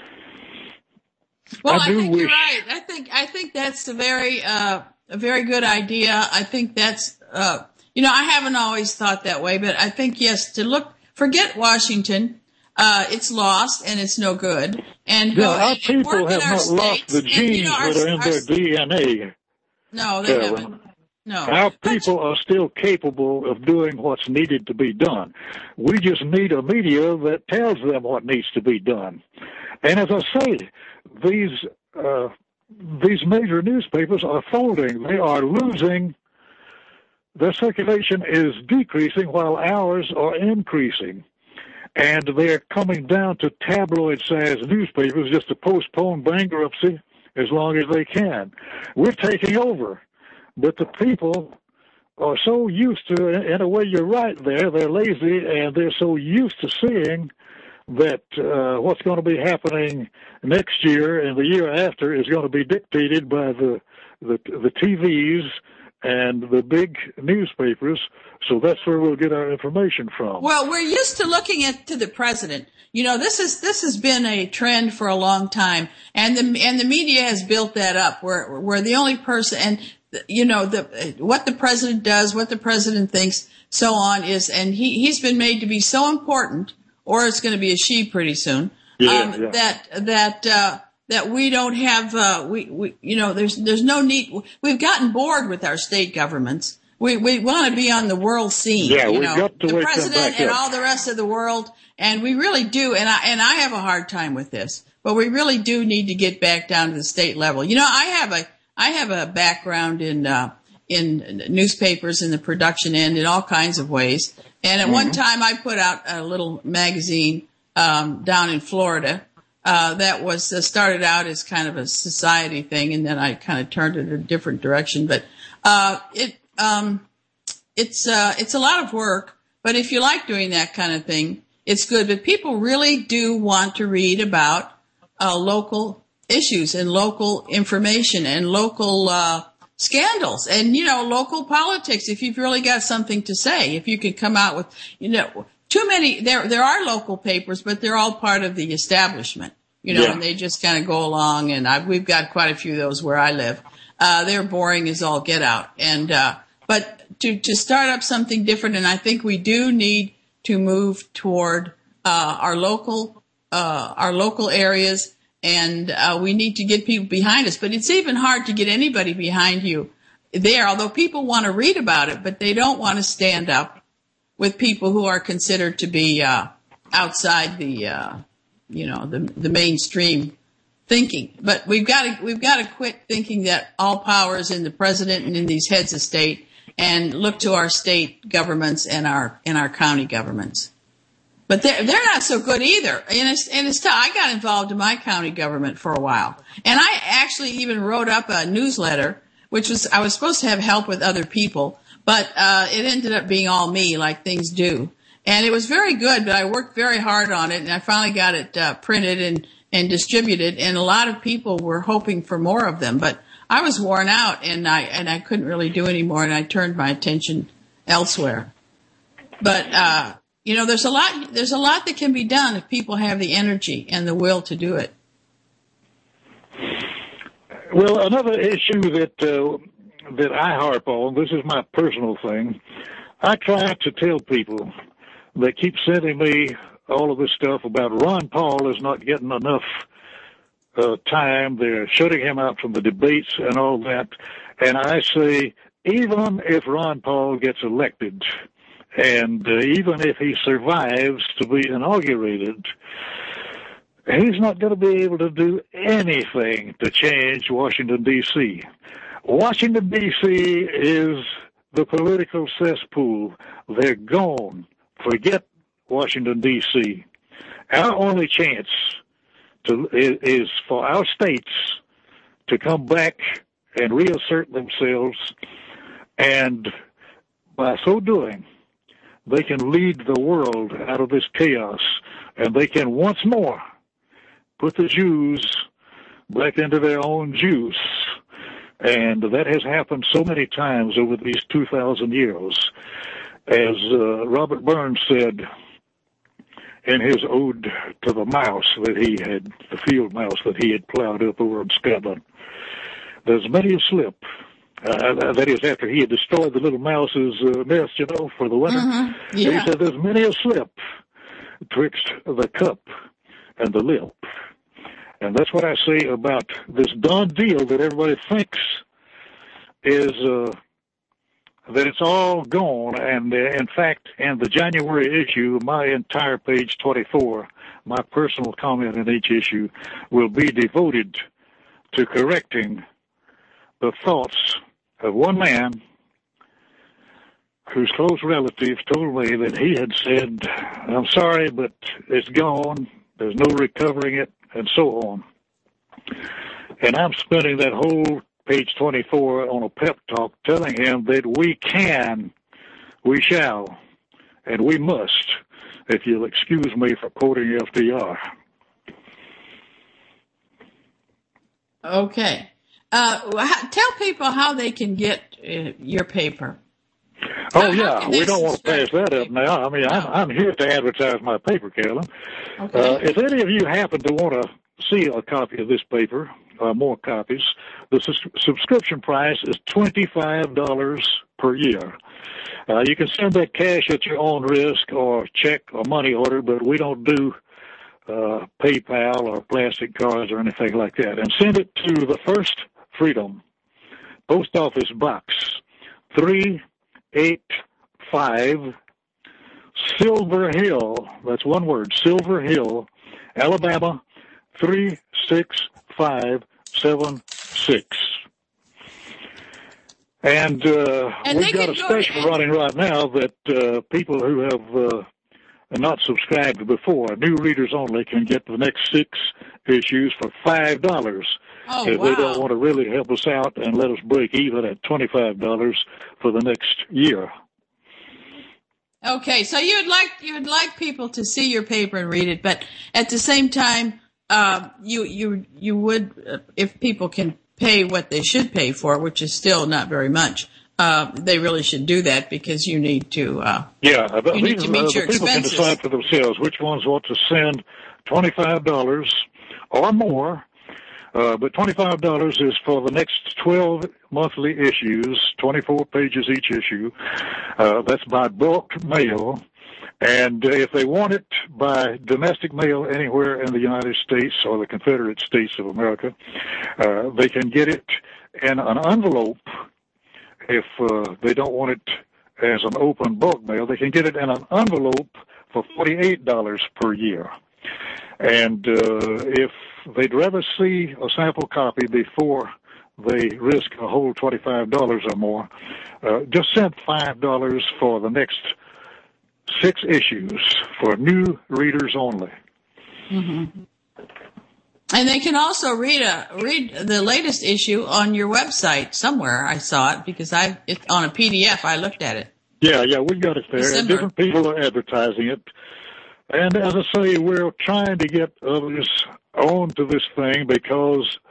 Well, I, I think wish... you're right. I think I think that's a very uh, a very good idea. I think that's uh, you know I haven't always thought that way, but I think yes to look forget Washington. Uh, it's lost and it's no good. And yeah, go our and people have our not lost the genes and, you know, our, that are in our, their D N A. No, they Carolyn. haven't. No. Our people but, are still capable of doing what's needed to be done. We just need a media that tells them what needs to be done. And as I say, these uh, these major newspapers are folding. They are losing. Their circulation is decreasing while ours are increasing. And they're coming down to tabloid-sized newspapers just to postpone bankruptcy as long as they can. We're taking over. But the people are so used to, in a way you're right there, they're lazy, and they're so used to seeing that uh, what's going to be happening next year and the year after is going to be dictated by the the, the T Vs and the big newspapers. So that's where we'll get our information from. Well, we're used to looking at to the president. You know, this is this has been a trend for a long time, and the and the media has built that up. We're we're the only person, and you know the what the president does, what the president thinks, so on is, and he he's been made to be so important, or it's going to be a she pretty soon. Yeah, um, yeah. That that. Uh, that we don't have, uh, we, we, you know, there's, there's no need, we've gotten bored with our state governments. We, we want to be on the world scene. Yeah, you we've know, got to the wake them president back and up. all the rest of the world. And we really do. And I, and I have a hard time with this, but we really do need to get back down to the state level. You know, I have a, I have a background in, uh, in newspapers in the production end in all kinds of ways. And at mm-hmm. one time I put out a little magazine, um, down in Florida. Uh, that was uh, started out as kind of a society thing, and then I kind of turned it a different direction. But uh, it um, it's uh, it's a lot of work. But if you like doing that kind of thing, it's good. But people really do want to read about uh, local issues and local information and local uh, scandals and you know local politics. If you've really got something to say, if you could come out with you know. Too many, there there are local papers, but they're all part of the establishment, you know, yeah. and they just kind of go along, and I've, we've got quite a few of those where I live. Uh, they're boring as all get out. And, uh, but to, to start up something different, and I think we do need to move toward, uh, our local, uh, our local areas, and, uh, we need to get people behind us. But it's even hard to get anybody behind you there, although people want to read about it, but they don't want to stand up with people who are considered to be uh, outside the, uh, you know, the the mainstream thinking. But we've got to we've got to quit thinking that all power is in the president and in these heads of state, and look to our state governments and our and our county governments. But they're they're not so good either. And it's and it's tough. I got involved in my county government for a while, and I actually even wrote up a newsletter, which was I was supposed to have help with other people. But uh it ended up being all me, like things do. And it was very good, but I worked very hard on it, and I finally got it uh, printed and, and distributed, and a lot of people were hoping for more of them. But I was worn out, and I and I couldn't really do any more, and I turned my attention elsewhere. But, uh, you know, there's a lot, there's a lot that can be done if people have the energy and the will to do it. Well, another issue that, uh, that I harp on, this is my personal thing. I try to tell people, they keep sending me all of this stuff about Ron Paul is not getting enough uh, time. They're shutting him out from the debates and all that. And I say, even if Ron Paul gets elected, and uh, even if he survives to be inaugurated, he's not going to be able to do anything to change Washington, D C Washington, D C is the political cesspool. They're gone. Forget Washington, D C Our only chance to, is for our states to come back and reassert themselves, and by so doing, they can lead the world out of this chaos, and they can once more put the Jews back into their own juice. And that has happened so many times over these two thousand years. As uh, Robert Burns said in his ode to the mouse that he had, the field mouse that he had plowed up over in Scotland, there's many a slip. Uh, that is, after he had destroyed the little mouse's uh, nest, you know, for the winter. Mm-hmm. Yeah. He said, there's many a slip twixt the cup and the lip. And that's what I say about this done deal that everybody thinks is uh, that it's all gone. And uh, in fact, in the January issue, my entire page twenty-four, my personal comment in each issue will be devoted to correcting the thoughts of one man whose close relative told me that he had said, I'm sorry, but it's gone. There's no recovering it, and so on. And I'm spending that whole page twenty-four on a pep talk telling him that we can, we shall, and we must, if you'll excuse me for quoting F D R. Okay. Uh, tell people how they can get uh, your paper. Oh, how, yeah, how we don't want to pass that up now. I mean, no. I'm, I'm here to advertise my paper, Carolyn. Okay. Uh, if any of you happen to want to see a copy of this paper, or more copies, the sus- subscription price is twenty-five dollars per year. Uh, you can send that cash at your own risk or check or money order, but we don't do uh, PayPal or plastic cards or anything like that. And send it to the First Freedom, Post Office Box three eighty-five, Silver Hill, that's one word, Silver Hill, Alabama, three six five seven six. And, uh, and we've got a special running right now that uh, people who have uh, not subscribed before, new readers only, can get the next six issues for five dollars. Oh, if wow. they don't want to really help us out and let us break even at twenty-five dollars for the next year. Okay, so you'd like you'd like people to see your paper and read it, but at the same time, uh, you you you would, uh, if people can pay what they should pay for, which is still not very much, uh, they really should do that because you need to. Uh, yeah, but you need to meet uh, your the people expenses. can decide for themselves which ones want to send twenty-five dollars or more. Uh, but twenty-five dollars is for the next twelve monthly issues, twenty-four pages each issue. Uh, that's by bulk mail. And uh, if they want it by domestic mail anywhere in the United States or the Confederate States of America, uh, they can get it in an envelope. If uh, they don't want it as an open bulk mail, they can get it in an envelope for forty-eight dollars per year. And uh, if they'd rather see a sample copy before they risk a whole twenty-five dollars or more, uh, just send five dollars for the next six issues for new readers only. Mm-hmm. And they can also read a, read the latest issue on your website somewhere. I saw it because I it's on a P D F. I looked at it. Yeah, yeah, we got it there. December. And different people are advertising it. And as I say, we're trying to get others on to this thing because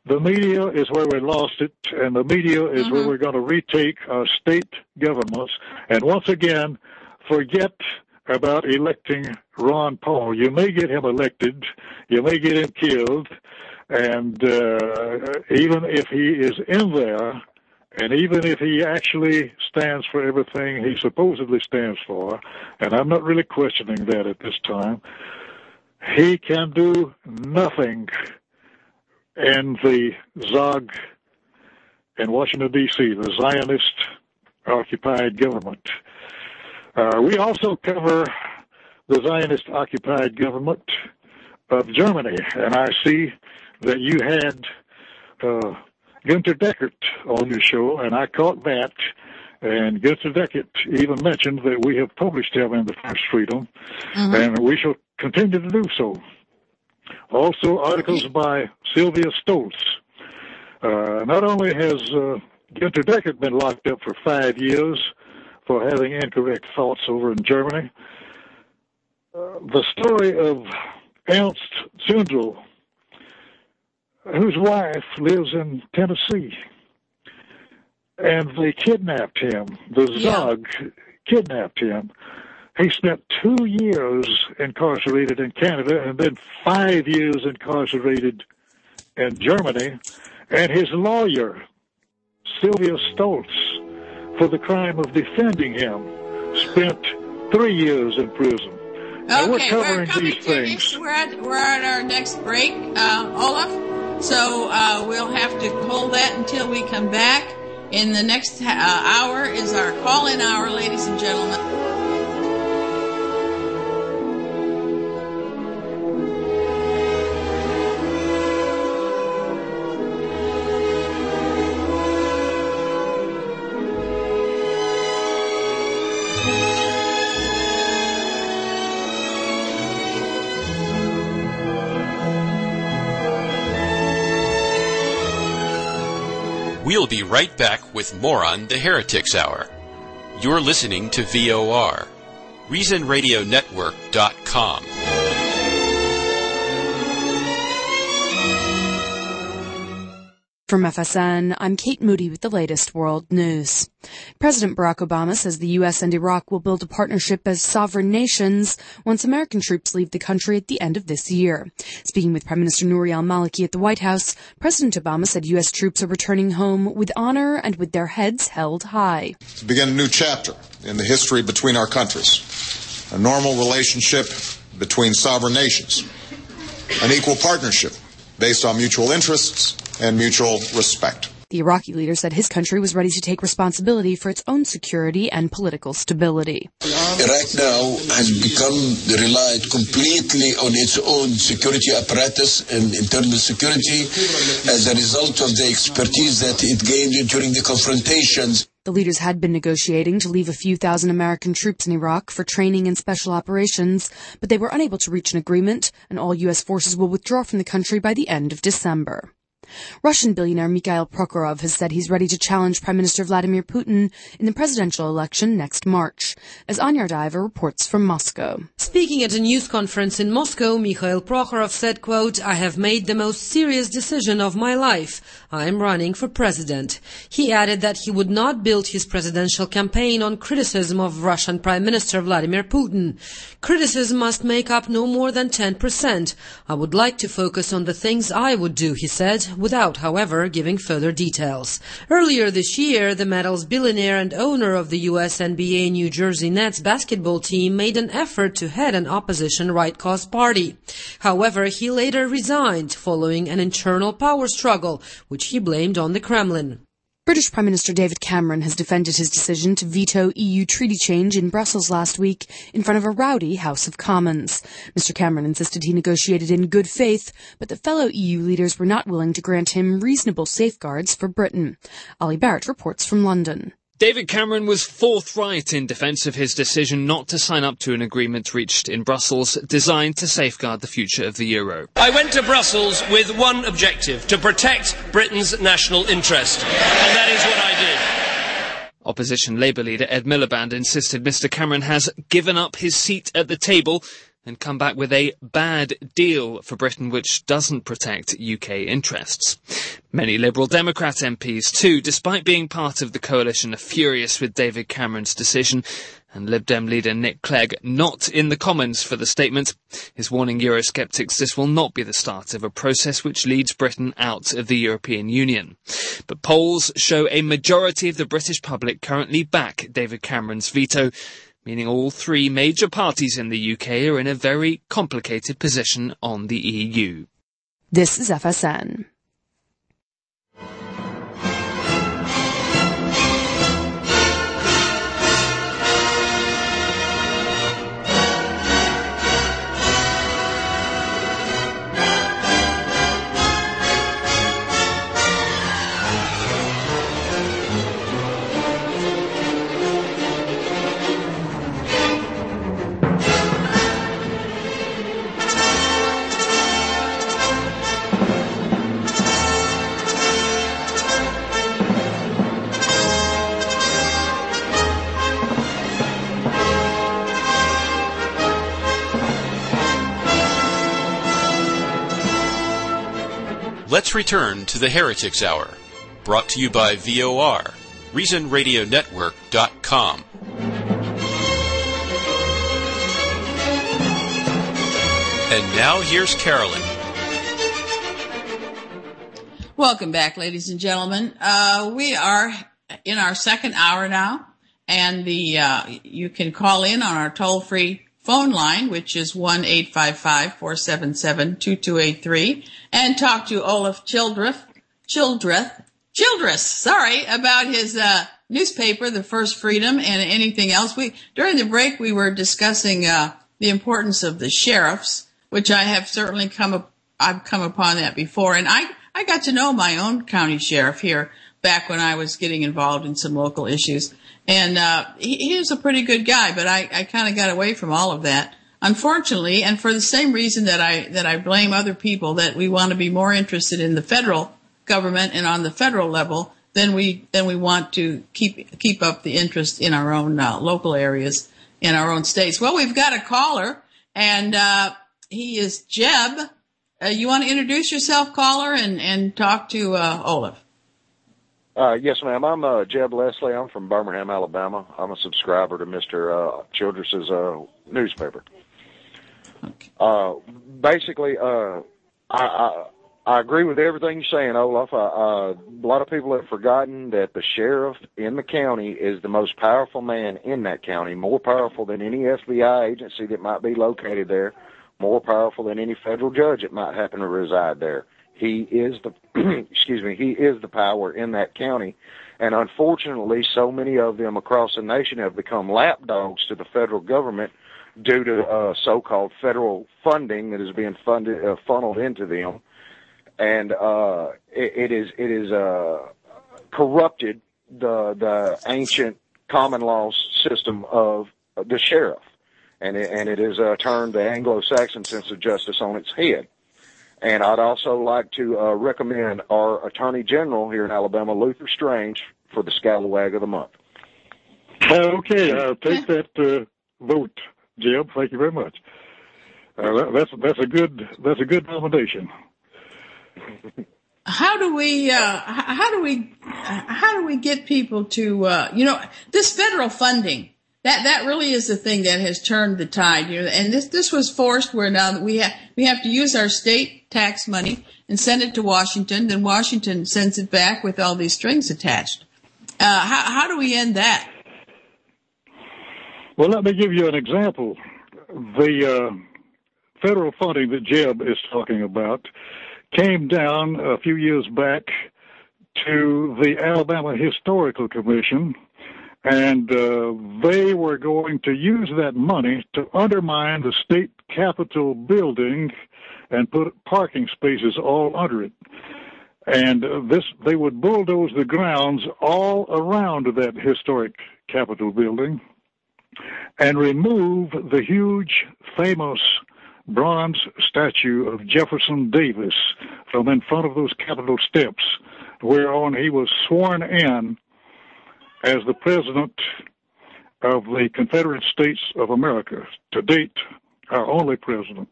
the media is where we lost it, and the media is mm-hmm. where we're going to retake our state governments. And once again, forget about electing Ron Paul. You may get him elected, you may get him killed, and uh, even if he is in there, and even if he actually stands for everything he supposedly stands for, and I'm not really questioning that at this time, he can do nothing in the Zog in Washington, D C, the Zionist-occupied government. Uh, we also cover the Zionist-occupied government of Germany, and I see that you had uh, Günter Deckert on your show, and I caught that, and Günter Deckert even mentioned that we have published him in the First Freedom, mm-hmm. and we shall continue to do so. Also, articles by Sylvia Stoltz. Uh, not only has uh, Günter Deckert been locked up for five years for having incorrect thoughts over in Germany, uh, the story of Ernst Zundel, whose wife lives in Tennessee, and they kidnapped him. The Zog yeah. kidnapped him. He spent two years incarcerated in Canada and then five years incarcerated in Germany. And his lawyer, Sylvia Stoltz, for the crime of defending him, spent three years in prison. Okay, and we're covering we're coming these to things. We're at, we're at our next break, uh, Olaf. So uh, we'll have to hold that until we come back. In the next uh, hour is our call-in hour, ladies and gentlemen. We'll be right back with more on the Heretics Hour. You're listening to V O R, Reason Radio Network dot com. From F S N, I'm Kate Moody with the latest world news. President Barack Obama says the U S and Iraq will build a partnership as sovereign nations once American troops leave the country at the end of this year. Speaking with Prime Minister Nouri al-Maliki at the White House, President Obama said U S troops are returning home with honor and with their heads held high. To begin a new chapter in the history between our countries, a normal relationship between sovereign nations, an equal partnership based on mutual interests and mutual respect. The Iraqi leader said his country was ready to take responsibility for its own security and political stability. Iraq now has become relied completely on its own security apparatus and internal security as a result of the expertise that it gained during the confrontations. The leaders had been negotiating to leave a few thousand American troops in Iraq for training and special operations, but they were unable to reach an agreement, and all U S forces will withdraw from the country by the end of December. Russian billionaire Mikhail Prokhorov has said he's ready to challenge Prime Minister Vladimir Putin in the presidential election next March, as Anya Ardayeva reports from Moscow. Speaking at a news conference in Moscow, Mikhail Prokhorov said, quote, "I have made the most serious decision of my life. I am running for president." He added that he would not build his presidential campaign on criticism of Russian Prime Minister Vladimir Putin. Criticism must make up no more than ten percent. I would like to focus on the things I would do, he said, without, however, giving further details. Earlier this year, the Metals billionaire and owner of the U S N B A New Jersey Nets basketball team made an effort to head an opposition right cause party. However, he later resigned following an internal power struggle, which he blamed on the Kremlin. British Prime Minister David Cameron has defended his decision to veto E U treaty change in Brussels last week in front of a rowdy House of Commons. Mister Cameron insisted he negotiated in good faith, but that fellow E U leaders were not willing to grant him reasonable safeguards for Britain. Ollie Barrett reports from London. David Cameron was forthright in defence of his decision not to sign up to an agreement reached in Brussels designed to safeguard the future of the euro. I went to Brussels with one objective, to protect Britain's national interest, and that is what I did. Opposition Labour leader Ed Miliband insisted Mister Cameron has given up his seat at the table and come back with a bad deal for Britain which doesn't protect U K interests. Many Liberal Democrat M Ps too, despite being part of the coalition, are furious with David Cameron's decision, and Lib Dem leader Nick Clegg not in the Commons for the statement, is warning Eurosceptics this will not be the start of a process which leads Britain out of the European Union. But polls show a majority of the British public currently back David Cameron's veto, meaning all three major parties in the U K are in a very complicated position on the E U. This is F S N. Let's return to the Heretics Hour, brought to you by V O R, Reason Radio Network dot com. And now here's Carolyn. Welcome back, ladies and gentlemen. Uh, we are in our second hour now, and the uh, you can call in on our toll-free phone line, which is one eight five five, four seven seven, two two eight three, and talk to Olaf Childreth, Childreth, Childress, sorry, about his uh, newspaper, The First Freedom, and anything else. We during the break we were discussing uh, the importance of the sheriffs, which I have certainly come up, I've come upon that before, and I I got to know my own county sheriff here back when I was getting involved in some local issues. And uh, he, he was a pretty good guy, but I, I kind of got away from all of that, unfortunately, and for the same reason that I that I blame other people, that we want to be more interested in the federal government and on the federal level than we than we want to keep keep up the interest in our own uh, local areas, in our own states. Well, we've got a caller, and uh, he is Jeb. Uh, you want to introduce yourself, caller, and, and talk to uh, Olaf? Uh, yes, ma'am. I'm uh, Jeb Leslie. I'm from Birmingham, Alabama. I'm a subscriber to Mister Uh, Childress's uh, newspaper. Okay. Uh, basically, uh, I, I I agree with everything you're saying, Olaf. Uh, uh, a lot of people have forgotten that the sheriff in the county is the most powerful man in that county, more powerful than any F B I agency that might be located there, more powerful than any federal judge that might happen to reside there. He is the, excuse me, he is the power in that county. And unfortunately, so many of them across the nation have become lapdogs to the federal government due to uh, so-called federal funding that is being funded, uh, funneled into them. And uh, it, it is, it is uh, corrupted the, the ancient common law system of the sheriff. And it, and it has uh, turned the Anglo-Saxon sense of justice on its head. And I'd also like to uh, recommend our Attorney General here in Alabama, Luther Strange, for the Scalawag of the Month. Uh, okay, I'll take that uh, vote, Jeb. Thank you very much. Uh, that's that's a good that's a good nomination. How do we uh, how do we how do we get people to uh, you know, this federal funding? That that really is the thing that has turned the tide, you know. And this this was forced, where now we have we have to use our state tax money and send it to Washington. Then Washington sends it back with all these strings attached. Uh, how how do we end that? Well, let me give you an example. The uh, federal funding that Jeb is talking about came down a few years back to the Alabama Historical Commission. And uh, they were going to use that money to undermine the state capitol building and put parking spaces all under it. And uh, this, they would bulldoze the grounds all around that historic capitol building and remove the huge, famous bronze statue of Jefferson Davis from in front of those Capitol steps, whereon he was sworn in as the President of the Confederate States of America. To date, our only president.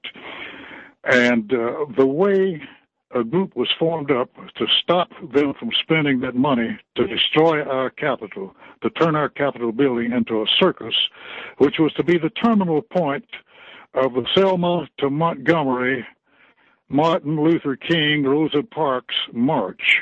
And uh, the way a group was formed up to stop them from spending that money to destroy our Capitol, to turn our Capitol building into a circus, which was to be the terminal point of the Selma to Montgomery Martin Luther King Rosa Parks March.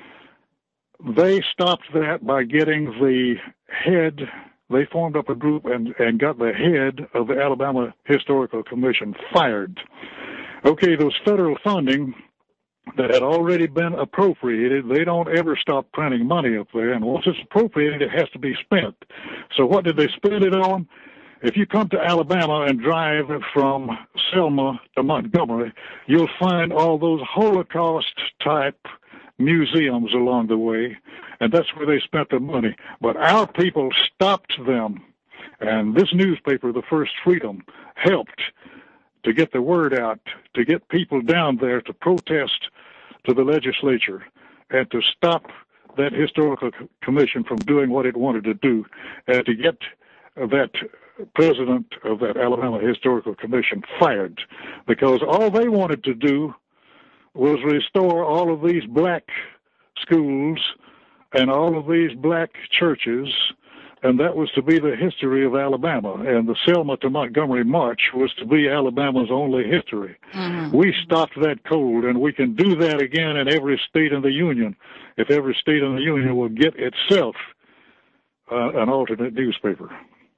They stopped that by getting the head, they formed up a group and, and got the head of the Alabama Historical Commission fired. Okay, those federal funding that had already been appropriated, they don't ever stop printing money up there, and once it's appropriated, it has to be spent. So what did they spend it on? If you come to Alabama and drive from Selma to Montgomery, you'll find all those Holocaust-type museums along the way, and that's where they spent the money. But our people stopped them, and this newspaper, The First Freedom, helped to get the word out, to get people down there to protest to the legislature and to stop that historical commission from doing what it wanted to do, and to get that president of that Alabama Historical Commission fired, because all they wanted to do was restore all of these black schools and all of these black churches, and that was to be the history of Alabama. And the Selma to Montgomery March was to be Alabama's only history. Mm-hmm. We stopped that cold, and we can do that again in every state in the Union if every state in the Union will get itself uh, an alternate newspaper.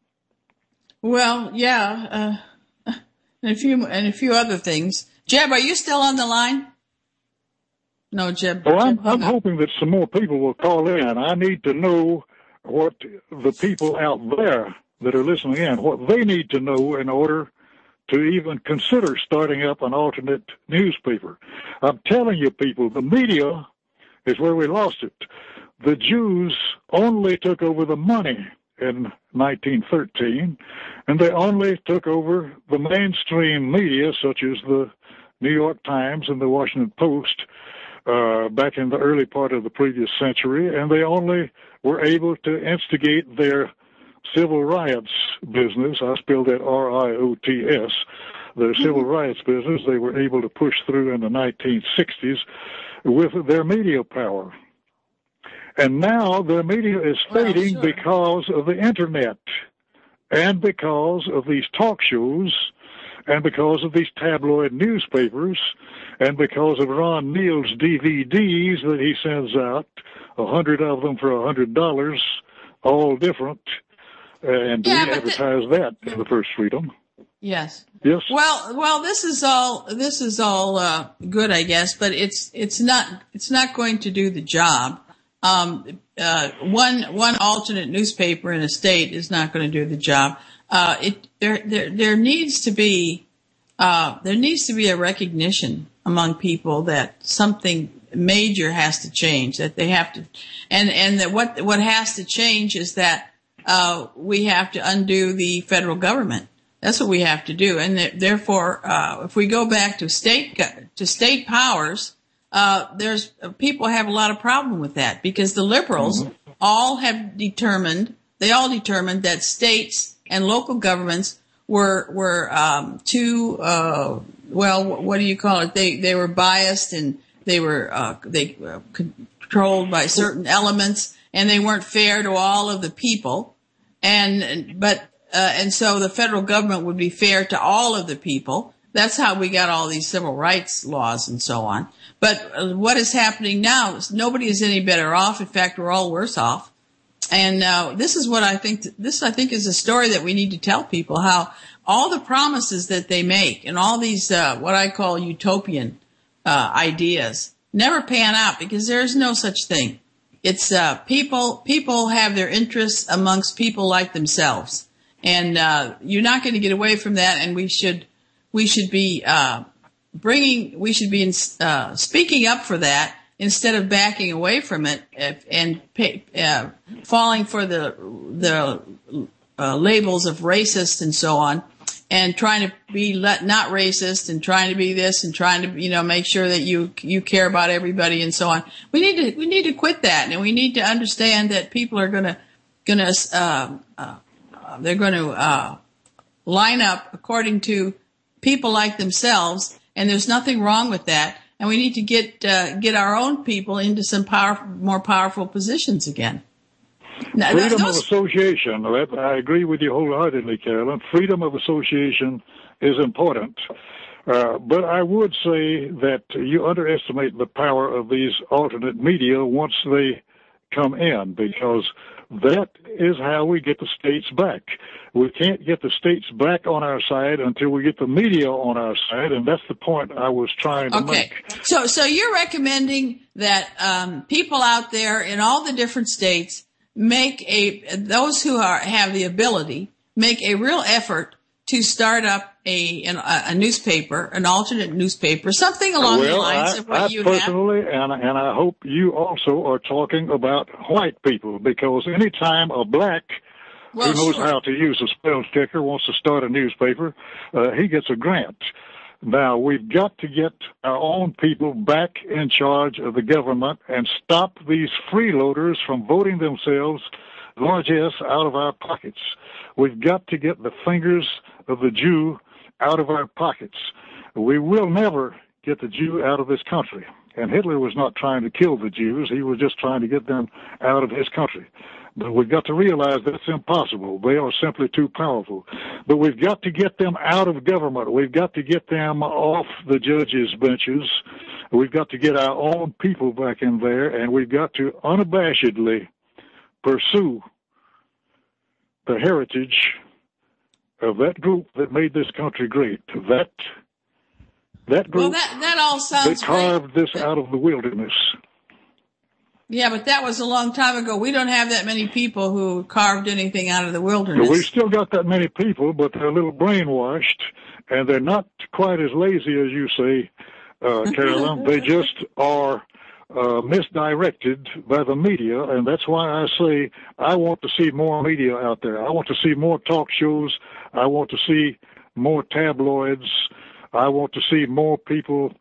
Well, yeah, uh, and a few and a few other things. Jeb, are you still on the line? No, Jeb. Well, I'm, Jeb I'm hoping that some more people will call in. I need to know what the people out there that are listening in, what they need to know in order to even consider starting up an alternate newspaper. I'm telling you, people, the media is where we lost it. The Jews only took over the money in nineteen thirteen, and they only took over the mainstream media, such as the New York Times and the Washington Post, uh, back in the early part of the previous century, and they only were able to instigate their civil rights business. I spelled that R I O T S. Their civil rights business, they were able to push through in the nineteen sixties with their media power. And now their media is fading well, sure. because of the Internet and because of these talk shows and because of these tabloid newspapers and because of Ron Neal's D V Ds that he sends out, a hundred of them for a hundred dollars, all different, and yeah, we advertise the, that in the First Freedom. Yes. Yes. Well, well, this is all this is all uh, good, I guess, but it's it's not it's not going to do the job. Um, uh, one, one alternate newspaper in a state is not going to do the job. Uh, it, there, there, there needs to be, uh, there needs to be a recognition among people that something major has to change, that they have to, and, and that what, what has to change is that, uh, we have to undo the federal government. That's what we have to do. And th- therefore, uh, if we go back to state, to state powers, Uh, there's people have a lot of problem with that because the liberals mm-hmm. all have determined, they all determined that states and local governments were, were, um, too, uh, well, what do you call it? They, they were biased and they were, uh, they were controlled by certain elements and they weren't fair to all of the people. And, but, uh, and so the federal government would be fair to all of the people. That's how we got all these civil rights laws and so on. But uh, what is happening now is nobody is any better off. In fact, we're all worse off. And uh, this is what I think, this I think is a story that we need to tell people, how all the promises that they make and all these, uh, what I call utopian uh, ideas never pan out because there is no such thing. It's uh, people, people have their interests amongst people like themselves. And uh, you're not going to get away from that, and we should we should be uh, bringing, we should be uh, speaking up for that instead of backing away from it and pay, uh, falling for the the uh, labels of racist and so on, and trying to be let, not racist and trying to be this and trying to, you know, make sure that you you care about everybody and so on. We need to we need to quit that, and we need to understand that people are going to going to uh, uh, they're going to uh, line up according to people like themselves, and there's nothing wrong with that. And we need to get uh, get our own people into some power, more powerful positions again. Now, Freedom those... of association. I agree with you wholeheartedly, Carolyn. Freedom of association is important. Uh, but I would say that you underestimate the power of these alternate media once they come in, because that is how we get the states back. We can't get the states back on our side until we get the media on our side, and that's the point I was trying to okay. make. So, so you're recommending that um, people out there in all the different states make a those who are have the ability make a real effort to start up a an, a newspaper, an alternate newspaper, something along well, the lines I, of what I you personally, have. and and I hope you also are talking about white people, because anytime a black well, who knows sure. how to use a spell checker wants to start a newspaper, uh, he gets a grant. Now, we've got to get our own people back in charge of the government and stop these freeloaders from voting themselves largesse out of our pockets. We've got to get the fingers of the Jew out of our pockets. We will never get the Jew out of this country. And Hitler was not trying to kill the Jews. He was just trying to get them out of his country. But we've got to realize that's impossible. They are simply too powerful. But we've got to get them out of government. We've got to get them off the judges' benches. We've got to get our own people back in there, and we've got to unabashedly pursue the heritage of that group that made this country great. That that group well, that, that all sounds that carved great. this out of the wilderness. Yeah, but that was a long time ago. We don't have that many people who carved anything out of the wilderness. We've still got that many people, but they're a little brainwashed, and they're not quite as lazy as you say, uh, Carolyn. They just are uh, misdirected by the media, and that's why I say I want to see more media out there. I want to see more talk shows. I want to see more tabloids. I want to see more people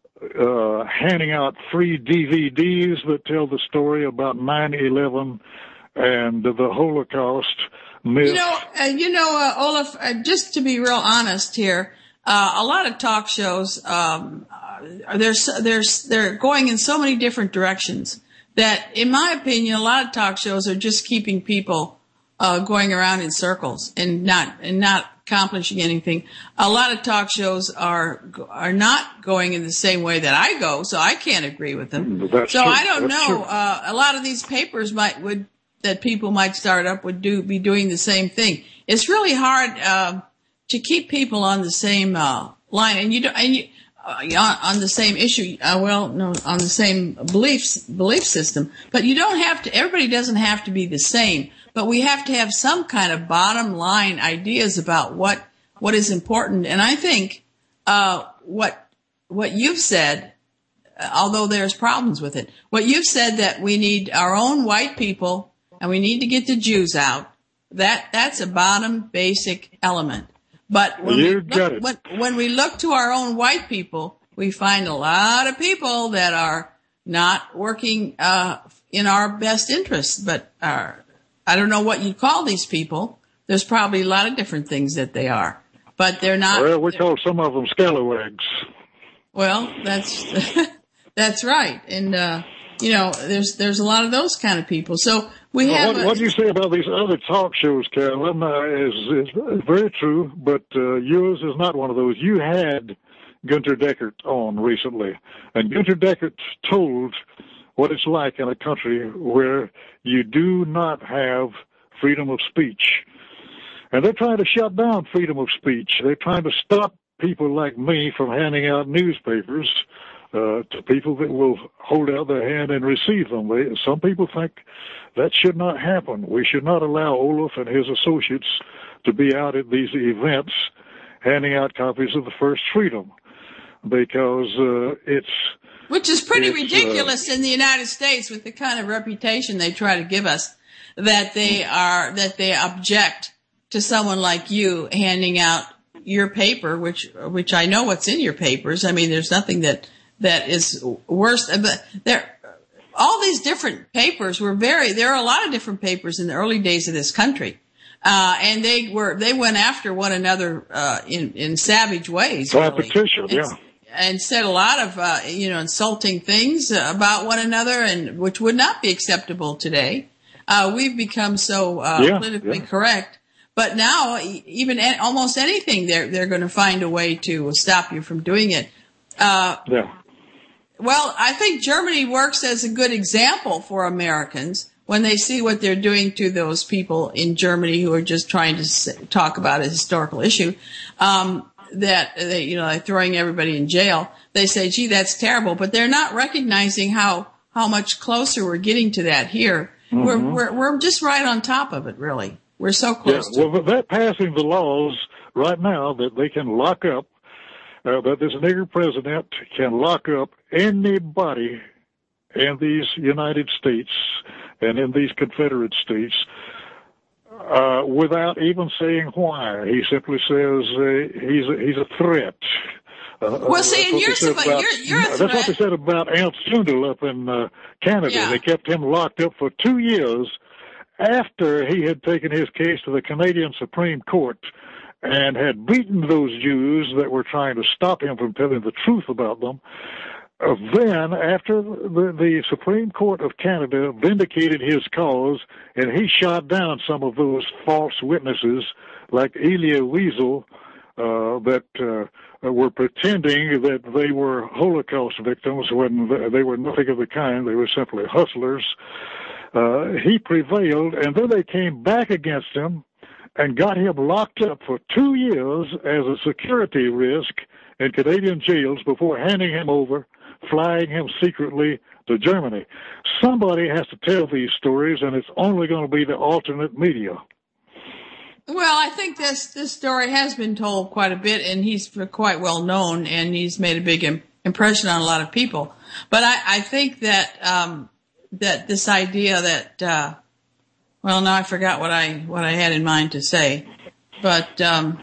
Uh, handing out free D V Ds that tell the story about nine eleven and the Holocaust myth. You know, uh, you know, uh, Olaf, uh, just to be real honest here, uh, a lot of talk shows, um, uh, there's, there's, they're going in so many different directions that, in my opinion, a lot of talk shows are just keeping people, uh, going around in circles and not, and not accomplishing anything. A lot of talk shows are are not going in the same way that I go, so I can't agree with them. That's so true. I don't That's know. Uh, a lot of these papers might would that people might start up would do be doing the same thing. It's really hard uh, to keep people on the same uh, line, and you don't and you uh, on the same issue. Uh, well, no, on the same beliefs belief system, but you don't have to. Everybody doesn't have to be the same. But we have to have some kind of bottom line ideas about what what is important. And I think uh, what what you've said, although there's problems with it, what you've said that we need our own white people and we need to get the Jews out. That that's a bottom basic element. But when you we look, got it. When, when we look to our own white people, we find a lot of people that are not working uh, in our best interests, but are. I don't know what you call these people. There's probably a lot of different things that they are, but they're not. Well, we call some of them scalawags. Well, that's that's right, and uh, you know, there's there's a lot of those kind of people. So we well, have. What, a, what you say about these other talk shows, Carolyn, uh, is, is very true, but uh, yours is not one of those. You had Gunter Deckert on recently, and Gunter Deckert told what it's like in a country where you do not have freedom of speech. And they're trying to shut down freedom of speech. They're trying to stop people like me from handing out newspapers uh, to people that will hold out their hand and receive them. They, some people think that should not happen. We should not allow Olaf and his associates to be out at these events handing out copies of the First Freedom, because uh, it's Which is pretty it's, ridiculous uh, in the United States with the kind of reputation they try to give us, that they are, that they object to someone like you handing out your paper, which, which I know what's in your papers. I mean, there's nothing that, that is worse. But there, all these different papers were very, there are a lot of different papers in the early days of this country. Uh, and they were, they went after one another, uh, in, in savage ways. Competition, really. yeah. And said a lot of, uh, you know, insulting things about one another, and which would not be acceptable today. Uh, we've become so, uh, yeah, politically yeah. correct. But now, even a- almost anything, they're, they're going to find a way to stop you from doing it. Uh, yeah. Well, I think Germany works as a good example for Americans when they see what they're doing to those people in Germany who are just trying to s- talk about a historical issue, um, that they, you know, they're throwing everybody in jail. They say, gee, that's terrible, but they're not recognizing how, how much closer we're getting to that here. Mm-hmm. We're, we're, we're just right on top of it, really. We're so close yeah, to well, they're passing the laws right now that they can lock up, uh, that this nigger president can lock up anybody in these United States and in these Confederate states, uh, without even saying why. He simply says uh, he's a, he's a threat. Uh, well, see, and you're, about, you're, you're a threat. That's what they said about Ernst Jundel up in uh, Canada. Yeah. They kept him locked up for two years after he had taken his case to the Canadian Supreme Court and had beaten those Jews that were trying to stop him from telling the truth about them. Uh, then, after the, the Supreme Court of Canada vindicated his cause, and he shot down some of those false witnesses, like Elia Wiesel, uh, that uh, were pretending that they were Holocaust victims when they were nothing of the kind. They were simply hustlers. Uh, he prevailed, and then they came back against him and got him locked up for two years as a security risk in Canadian jails before handing him over, flying him secretly to Germany. Somebody has to tell these stories, and it's only going to be the alternate media. Well, I think this this story has been told quite a bit, and he's quite well known, and he's made a big im- impression on a lot of people. But I, I think that um, that this idea that uh, well, now I forgot what I what I had in mind to say, but um,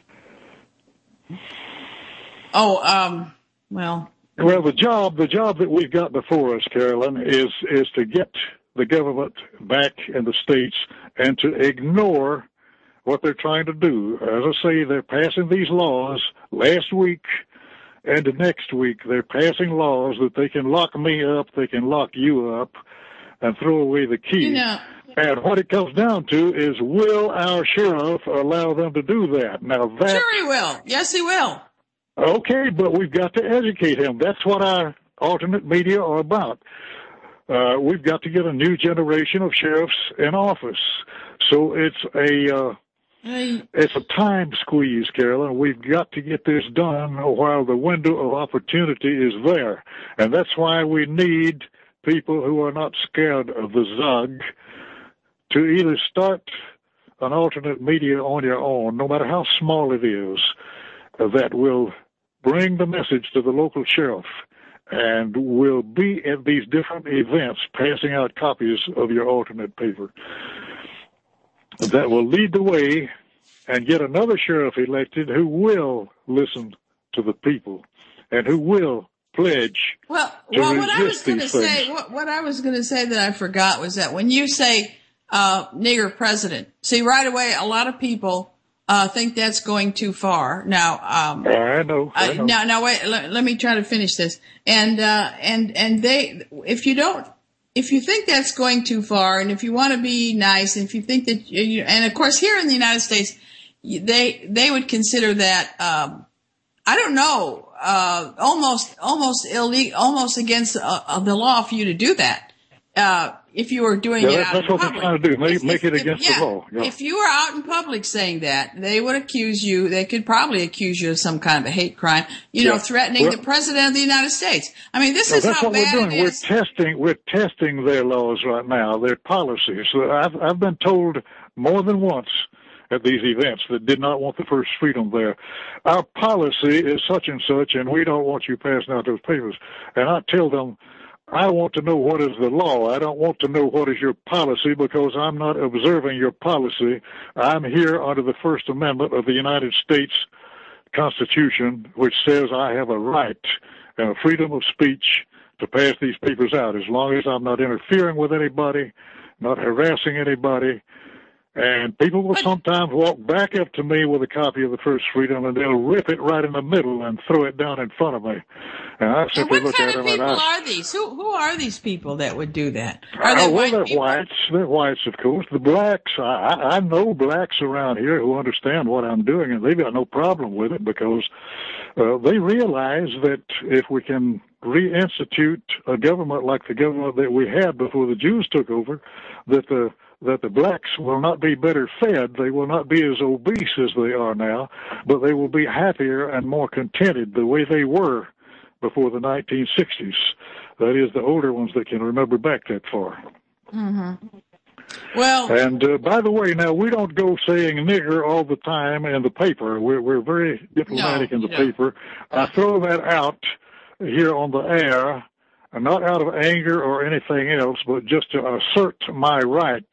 oh, um, well. Well, the job the job that we've got before us, Carolyn, is is to get the government back in the states and to ignore what they're trying to do. As I say, they're passing these laws last week and next week. They're passing laws that they can lock me up, they can lock you up, and throw away the key. You know, and what it comes down to is, will our sheriff allow them to do that? Now that, sure he will. Yes, he will. Okay, but we've got to educate him. That's what our alternate media are about. Uh, we've got to get a new generation of sheriffs in office. So it's a uh, hey. it's a time squeeze, Carolyn. We've got to get this done while the window of opportunity is there. And that's why we need people who are not scared of the Zug to either start an alternate media on your own, no matter how small it is, uh, that will bring the message to the local sheriff and will be at these different events passing out copies of your alternate paper. That will lead the way and get another sheriff elected who will listen to the people and who will pledge well, to well what I was resist going to these say, things. what, what I was going to say that I forgot was that when you say uh, nigger president, see right away a lot of people Uh, think that's going too far. Now, um, I know. I know. Uh, now, now wait. Let, let me try to finish this. And uh, and and they, if you don't, if you think that's going too far, and if you want to be nice, and if you think that, you, and of course, here in the United States, they they would consider that um, I don't know, uh, almost almost illegal, almost against uh, the law for you to do that. Uh, if you were doing yeah, it that's, out that's in what public. they're trying to do, make, If, make it if, against yeah, the law. Yeah. If you were out in public saying that, they would accuse you, they could probably accuse you of some kind of a hate crime, you know, Yeah. threatening well, the President of the United States. I mean, this no, is that's how what we're bad doing. it We're is. testing, we're testing their laws right now, their policies. So I've, I've been told more than once at these events that did not want the First Freedom there, our policy is such and such, and we don't want you passing out those papers. And I tell them, I want to know what is the law. I don't want to know what is your policy because I'm not observing your policy. I'm here under the First Amendment of the United States Constitution, which says I have a right and a freedom of speech to pass these papers out as long as I'm not interfering with anybody, not harassing anybody, And people will sometimes walk back up to me with a copy of the First Freedom, and they'll rip it right in the middle and throw it down in front of me. And I simply and what look kind at of them people and I, are these? Who who are these people that would do that? Are they uh, well, white they're people? whites. They're whites, of course. The blacks, I, I know blacks around here who understand what I'm doing, and they've got no problem with it because uh, they realize that if we can reinstitute a government like the government that we had before the Jews took over, that the that the blacks will not be better fed, they will not be as obese as they are now, but they will be happier and more contented the way they were before the nineteen sixties. That is, the older ones that can remember back that far. Mm-hmm. Well, and uh, by the way, now we don't go saying nigger all the time in the paper. We're we're very diplomatic no, in the don't. paper. I throw that out here on the air, not out of anger or anything else, but just to assert my right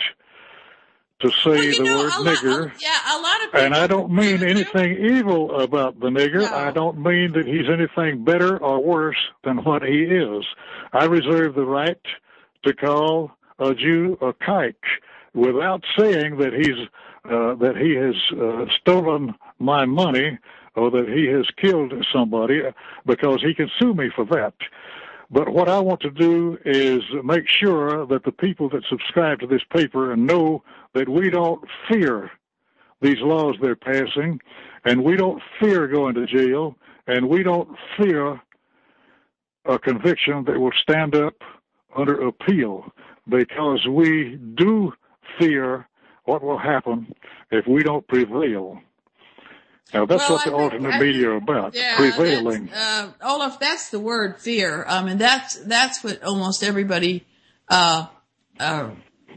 to say well, the know, word a nigger. Lot, a, yeah, a lot of people. And I don't mean anything evil about the nigger. No. I don't mean that he's anything better or worse than what he is. I reserve the right to call a Jew a kike without saying that he's uh, that he has uh, stolen my money or that he has killed somebody, because he can sue me for that. But what I want to do is make sure that the people that subscribe to this paper know that we don't fear these laws they're passing, and we don't fear going to jail, and we don't fear a conviction that will stand up under appeal, because we do fear what will happen if we don't prevail. Now, that's well, what the I alternate think, media are about, yeah, prevailing. Uh, Olaf, that's the word, fear. I mean, that's that's what almost everybody uh, uh,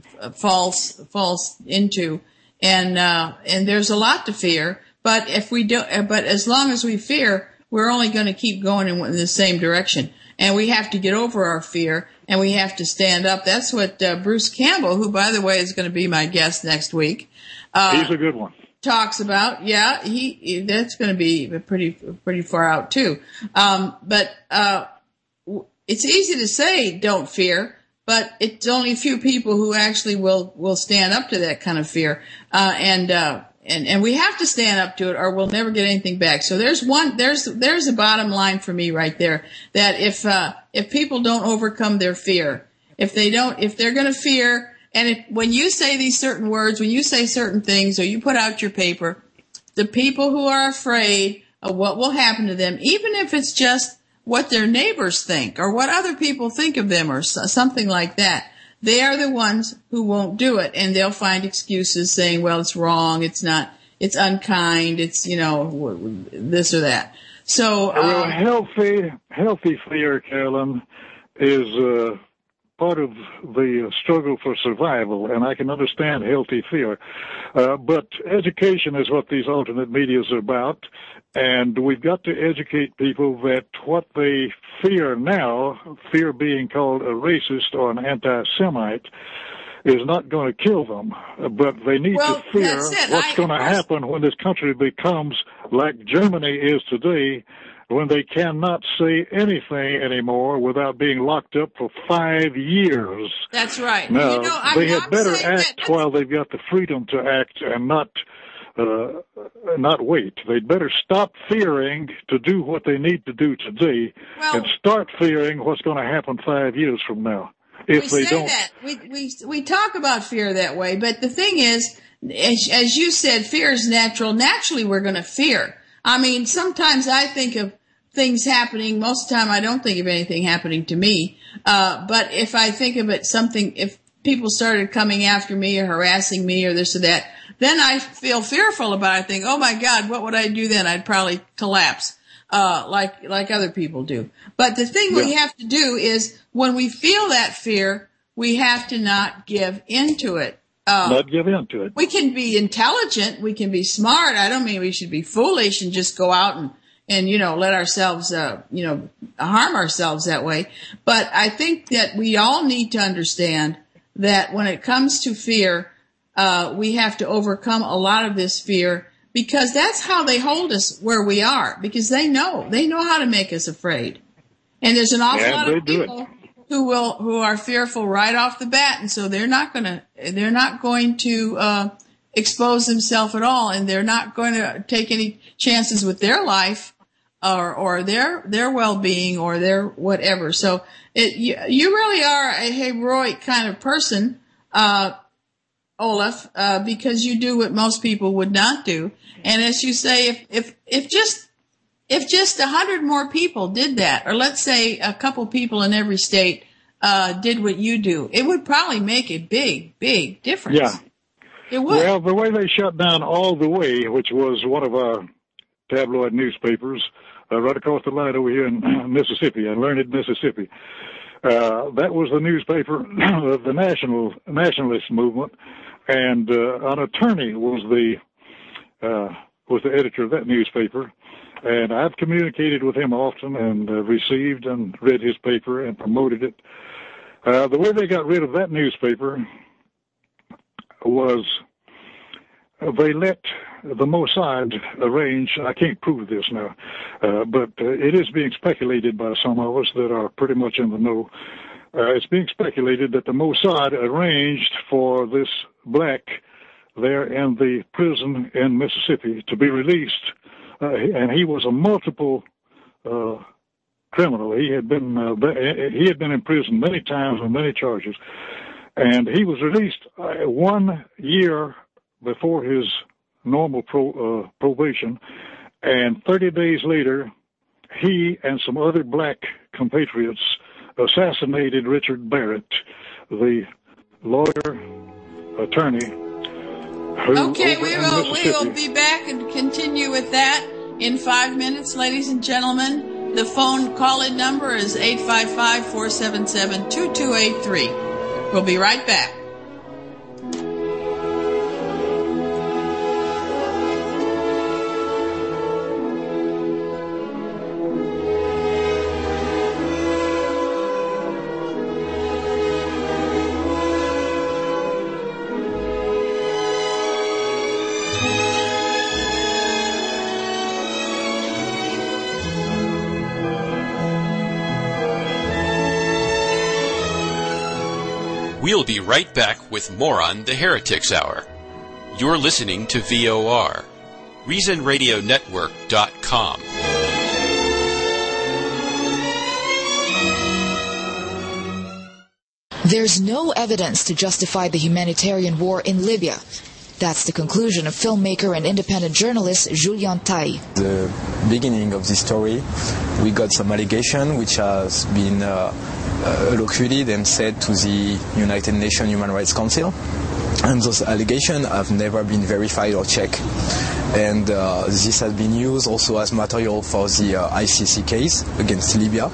falls falls into, and uh, and there's a lot to fear. But if we don't, but as long as we fear, we're only going to keep going in the same direction, and we have to get over our fear, and we have to stand up. That's what uh, Bruce Campbell, who, by the way, is going to be my guest next week. Uh, He's a good one. Talks about, yeah, he, that's going to be pretty, pretty far out too. Um, but, uh, it's easy to say don't fear, but it's only a few people who actually will, will stand up to that kind of fear. Uh, and, uh, and, and we have to stand up to it or we'll never get anything back. So there's one, there's, there's a bottom line for me right there, that if, uh, if people don't overcome their fear, if they don't, if they're going to fear, and if, when you say these certain words, when you say certain things, or you put out your paper, the people who are afraid of what will happen to them, even if it's just what their neighbors think or what other people think of them or something like that, they are the ones who won't do it. And they'll find excuses saying, well, it's wrong, it's not, it's unkind, it's, you know, this or that. So, um, well, healthy, healthy fear, Carolyn, is, uh, part of the struggle for survival, and I can understand healthy fear. Uh, but education is what these alternate medias are about, and we've got to educate people that what they fear now, fear being called a racist or an anti-Semite, is not going to kill them, but they need well, to fear what's going to happen when this country becomes like Germany is today, when they cannot say anything anymore without being locked up for five years. That's right. Now, you know, they I'm, had better I'm act that, while they've got the freedom to act and not uh, not wait. They'd better stop fearing to do what they need to do today well, and start fearing what's going to happen five years from now. If we they say don't, that. We, we, we talk about fear that way, but the thing is, as, as you said, fear is natural. Naturally, we're going to fear. I mean, sometimes I think of things happening. Most of the time, I don't think of anything happening to me. Uh, but if I think of it, something, if people started coming after me or harassing me or this or that, then I feel fearful about it. I think, oh my God, what would I do then? I'd probably collapse, uh, like, like other people do. But the thing yeah. we have to do is when we feel that fear, we have to not give into it. Uh, not give into it. We can be intelligent. We can be smart. I don't mean we should be foolish and just go out and and, you know, let ourselves, uh, you know, harm ourselves that way. But I think that we all need to understand that when it comes to fear, uh, we have to overcome a lot of this fear, because that's how they hold us where we are, because they know, they know how to make us afraid. And there's an awful yeah, lot of people who will, who are fearful right off the bat. And so they're not going to, they're not going to, uh, expose themselves at all, and they're not going to take any chances with their life or or their their well-being or their whatever. So it, you, you really are a heroic kind of person, uh, Olaf, uh, because you do what most people would not do. And as you say, if if if just if just a hundred more people did that, or let's say a couple people in every state uh did what you do, it would probably make a big, big difference. Yeah. It would. Well, the way they shut down All the Way, which was one of our tabloid newspapers uh, right across the line over here in Mississippi, in Learned, Mississippi, uh, that was the newspaper of the national nationalist movement, and uh, an attorney was the uh, was the editor of that newspaper. And I've communicated with him often and uh, received and read his paper and promoted it. Uh, the way they got rid of that newspaper was uh, they let the Mossad arrange, I can't prove this now, uh, but uh, it is being speculated by some of us that are pretty much in the know. Uh, it's being speculated that the Mossad arranged for this black there in the prison in Mississippi to be released. Uh, and he was a multiple uh, criminal. He had been uh, he had been in prison many times on many charges, and he was released uh, one year before his normal pro, uh, probation. And thirty days later, he and some other black compatriots assassinated Richard Barrett, the lawyer attorney. Okay, we will we will be back and continue with that in five minutes, ladies and gentlemen. The phone call-in number is eight five five, four seven seven, two two eight three. We'll be right back. We'll be right back with more on the Heretics Hour. You're listening to V O R, Reason Radio Network dot com. There's no evidence to justify the humanitarian war in Libya. That's the conclusion of filmmaker and independent journalist Julian Taï. The beginning of this story, we got some allegation which has been uh, uh, elocuted and said to the United Nations Human Rights Council. And those allegations have never been verified or checked. And uh, this has been used also as material for the uh, I C C case against Libya.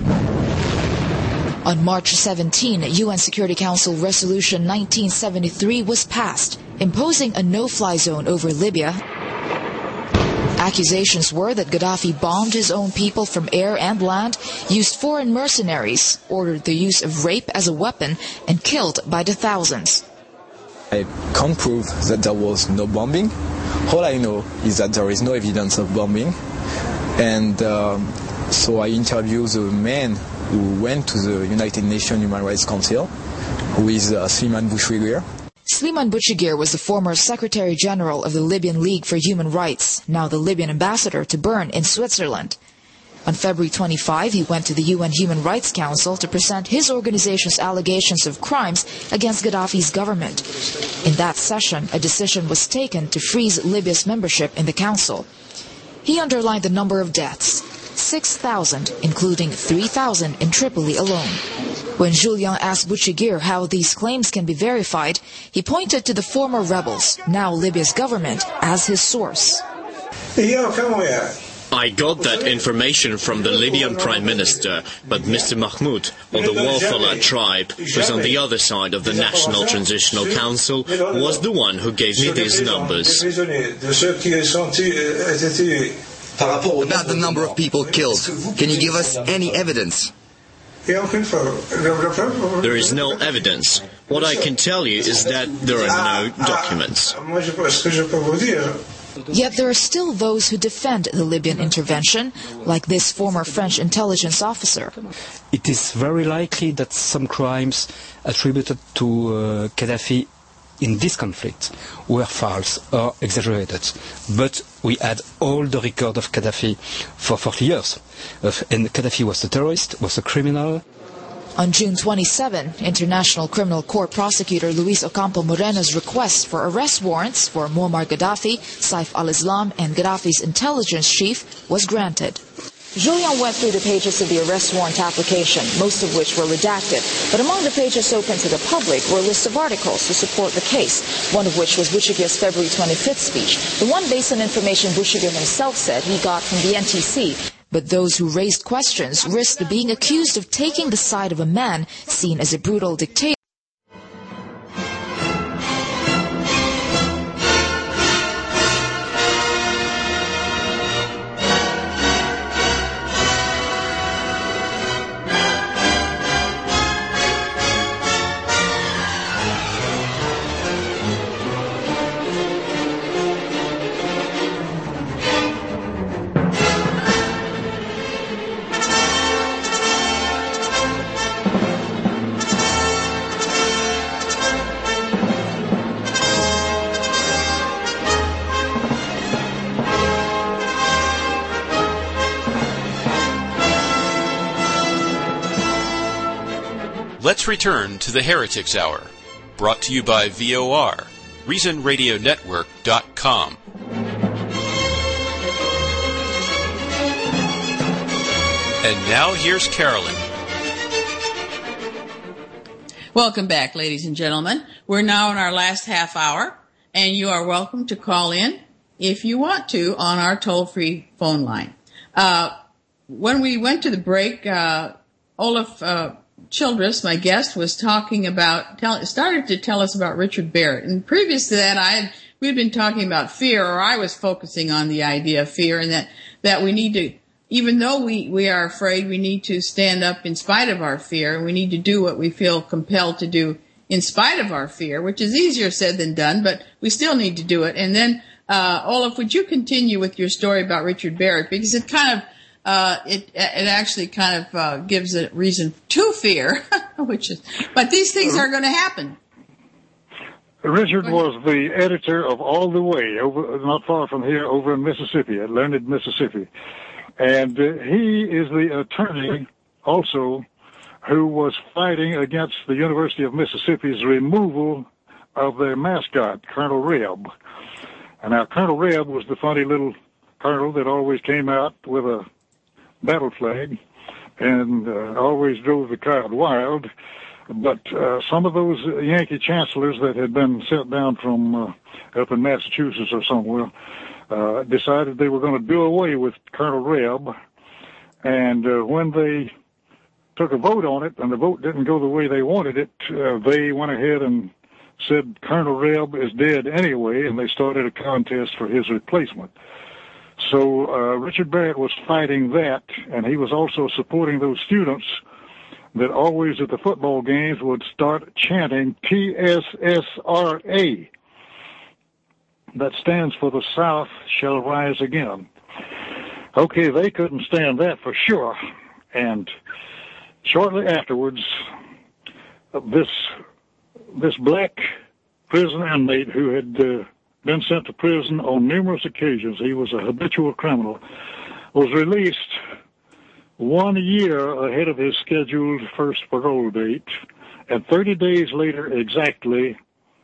On March seventeenth, U N Security Council Resolution nineteen seventy-three was passed, imposing a no-fly zone over Libya. Accusations were that Gaddafi bombed his own people from air and land, used foreign mercenaries, ordered the use of rape as a weapon, and killed by the thousands. I can't prove that there was no bombing. All I know is that there is no evidence of bombing. And um, so I interviewed the man who went to the United Nations Human Rights Council, who is uh, Slimane Bouchiguir. Slimane Bouchiguir was the former Secretary General of the Libyan League for Human Rights, now the Libyan ambassador to Bern in Switzerland. On February twenty-fifth, he went to the U N Human Rights Council to present his organization's allegations of crimes against Gaddafi's government. In that session, a decision was taken to freeze Libya's membership in the council. He underlined the number of deaths, six thousand, including three thousand in Tripoli alone. When Julian asked Bouchiguir how these claims can be verified, he pointed to the former rebels, now Libya's government, as his source. I got that information from the Libyan Prime Minister, but Mister Mahmoud, of the Walfalla tribe, who's on the other side of the National Transitional Council, was the one who gave me these numbers. About the number of people killed, can you give us any evidence? There is no evidence. What I can tell you is that there are no documents. Yet there are still those who defend the Libyan intervention, like this former French intelligence officer. It is very likely that some crimes attributed to uh, Gaddafi in this conflict were false or exaggerated. But we had all the record of Gaddafi for forty years. And Gaddafi was a terrorist, was a criminal. On June twenty-seventh, International Criminal Court prosecutor Luis Ocampo Moreno's request for arrest warrants for Muammar Gaddafi, Saif al-Islam, and Gaddafi's intelligence chief was granted. Julian went through the pages of the arrest warrant application, most of which were redacted. But among the pages open to the public were lists of articles to support the case, one of which was Bouchigir's February twenty-fifth speech, the one based on information Bouchigir himself said he got from the N T C. But those who raised questions risked being accused of taking the side of a man seen as a brutal dictator. Let's return to the Heretics Hour, brought to you by V O R, Reason Radio Network dot com. And now here's Carolyn. Welcome back, ladies and gentlemen. We're now in our last half hour, and you are welcome to call in if you want to on our toll-free phone line. Uh, when we went to the break, uh, Olaf uh, Childress, my guest, was talking about, tell, started to tell us about Richard Barrett. And previous to that, I had, we'd been talking about fear, or I was focusing on the idea of fear, and that, that we need to, even though we, we are afraid, we need to stand up in spite of our fear, and we need to do what we feel compelled to do in spite of our fear, which is easier said than done, but we still need to do it. And then, uh, Olaf, would you continue with your story about Richard Barrett? Because it kind of, Uh, it, it actually kind of, uh, gives a reason to fear, which is, but these things are going to happen. Richard was the editor of All the Way, over, not far from here, over in Mississippi, at Learned, Mississippi. And uh, he is the attorney also who was fighting against the University of Mississippi's removal of their mascot, Colonel Reb. And now Colonel Reb was the funny little colonel that always came out with a battle flag and uh, always drove the crowd wild. But uh, some of those Yankee chancellors that had been sent down from uh, up in Massachusetts or somewhere uh, decided they were going to do away with Colonel Reb. And uh, when they took a vote on it and the vote didn't go the way they wanted it, uh, they went ahead and said Colonel Reb is dead anyway, and they started a contest for his replacement. So uh, Richard Barrett was fighting that, and he was also supporting those students that always at the football games would start chanting T S S R A. That stands for the South Shall Rise Again. Okay, they couldn't stand that for sure. And shortly afterwards, this this black prison inmate who had uh, been sent to prison on numerous occasions, he was a habitual criminal, was released one year ahead of his scheduled first parole date, and thirty days later exactly,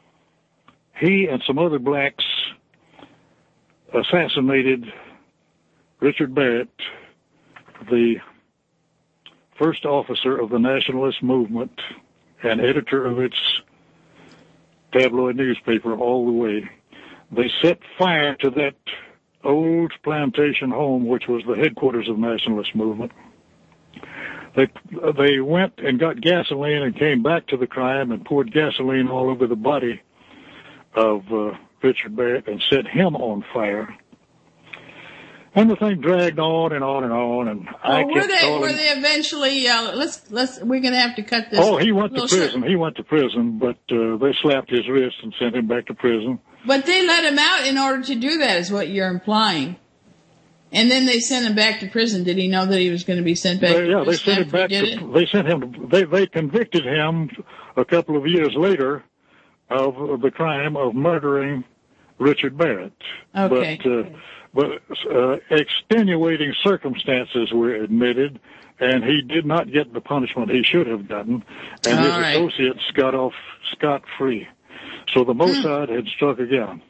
he and some other blacks assassinated Richard Barrett, the first officer of the nationalist movement and editor of its tabloid newspaper, All the Way. They set fire to that old plantation home, which was the headquarters of the nationalist movement. They they went and got gasoline and came back to the crime and poured gasoline all over the body of uh, Richard Barrett and set him on fire. And the thing dragged on and on and on, and well, I kept were they calling, were they eventually? Uh, let's let's we're going to have to cut this. Oh, he went to prison. Short. He went to prison, but uh, they slapped his wrist and sent him back to prison. But they let him out in order to do that, is what you're implying. And then they sent him back to prison. Did he know that he was going to be sent back? They, to yeah, prison? they sent him back. To, they sent him. To, they they convicted him a couple of years later of the crime of murdering Richard Barrett. Okay. But, uh, but uh, extenuating circumstances were admitted, and he did not get the punishment he should have gotten, and All his right. associates got off scot-free. So the Mossad had struck again.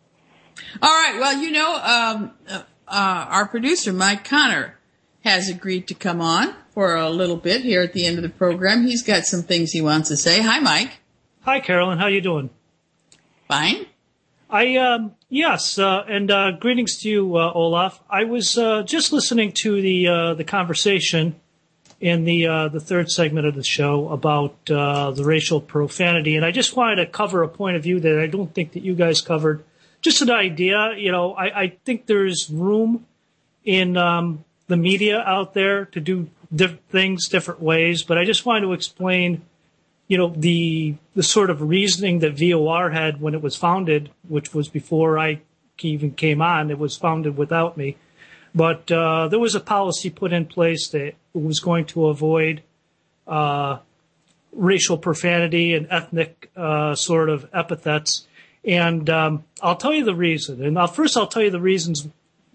All right. Well, you know, um, uh, our producer, Mike Connor, has agreed to come on for a little bit here at the end of the program. He's got some things he wants to say. Hi, Mike. Hi, Carolyn. How you doing? Fine. I um, yes, uh, and uh, greetings to you, uh, Olaf. I was uh, just listening to the uh, the conversation in the uh, the third segment of the show about uh, the racial profanity, and I just wanted to cover a point of view that I don't think that you guys covered. Just an idea, you know. I, I think there's room in um, the media out there to do diff- things different ways, but I just wanted to explain, you know, the the sort of reasoning that V O R had when it was founded, which was before I even came on. It was founded without me. But uh, there was a policy put in place that was going to avoid uh, racial profanity and ethnic uh, sort of epithets. And um, I'll tell you the reason. And I'll, first I'll tell you the reasons.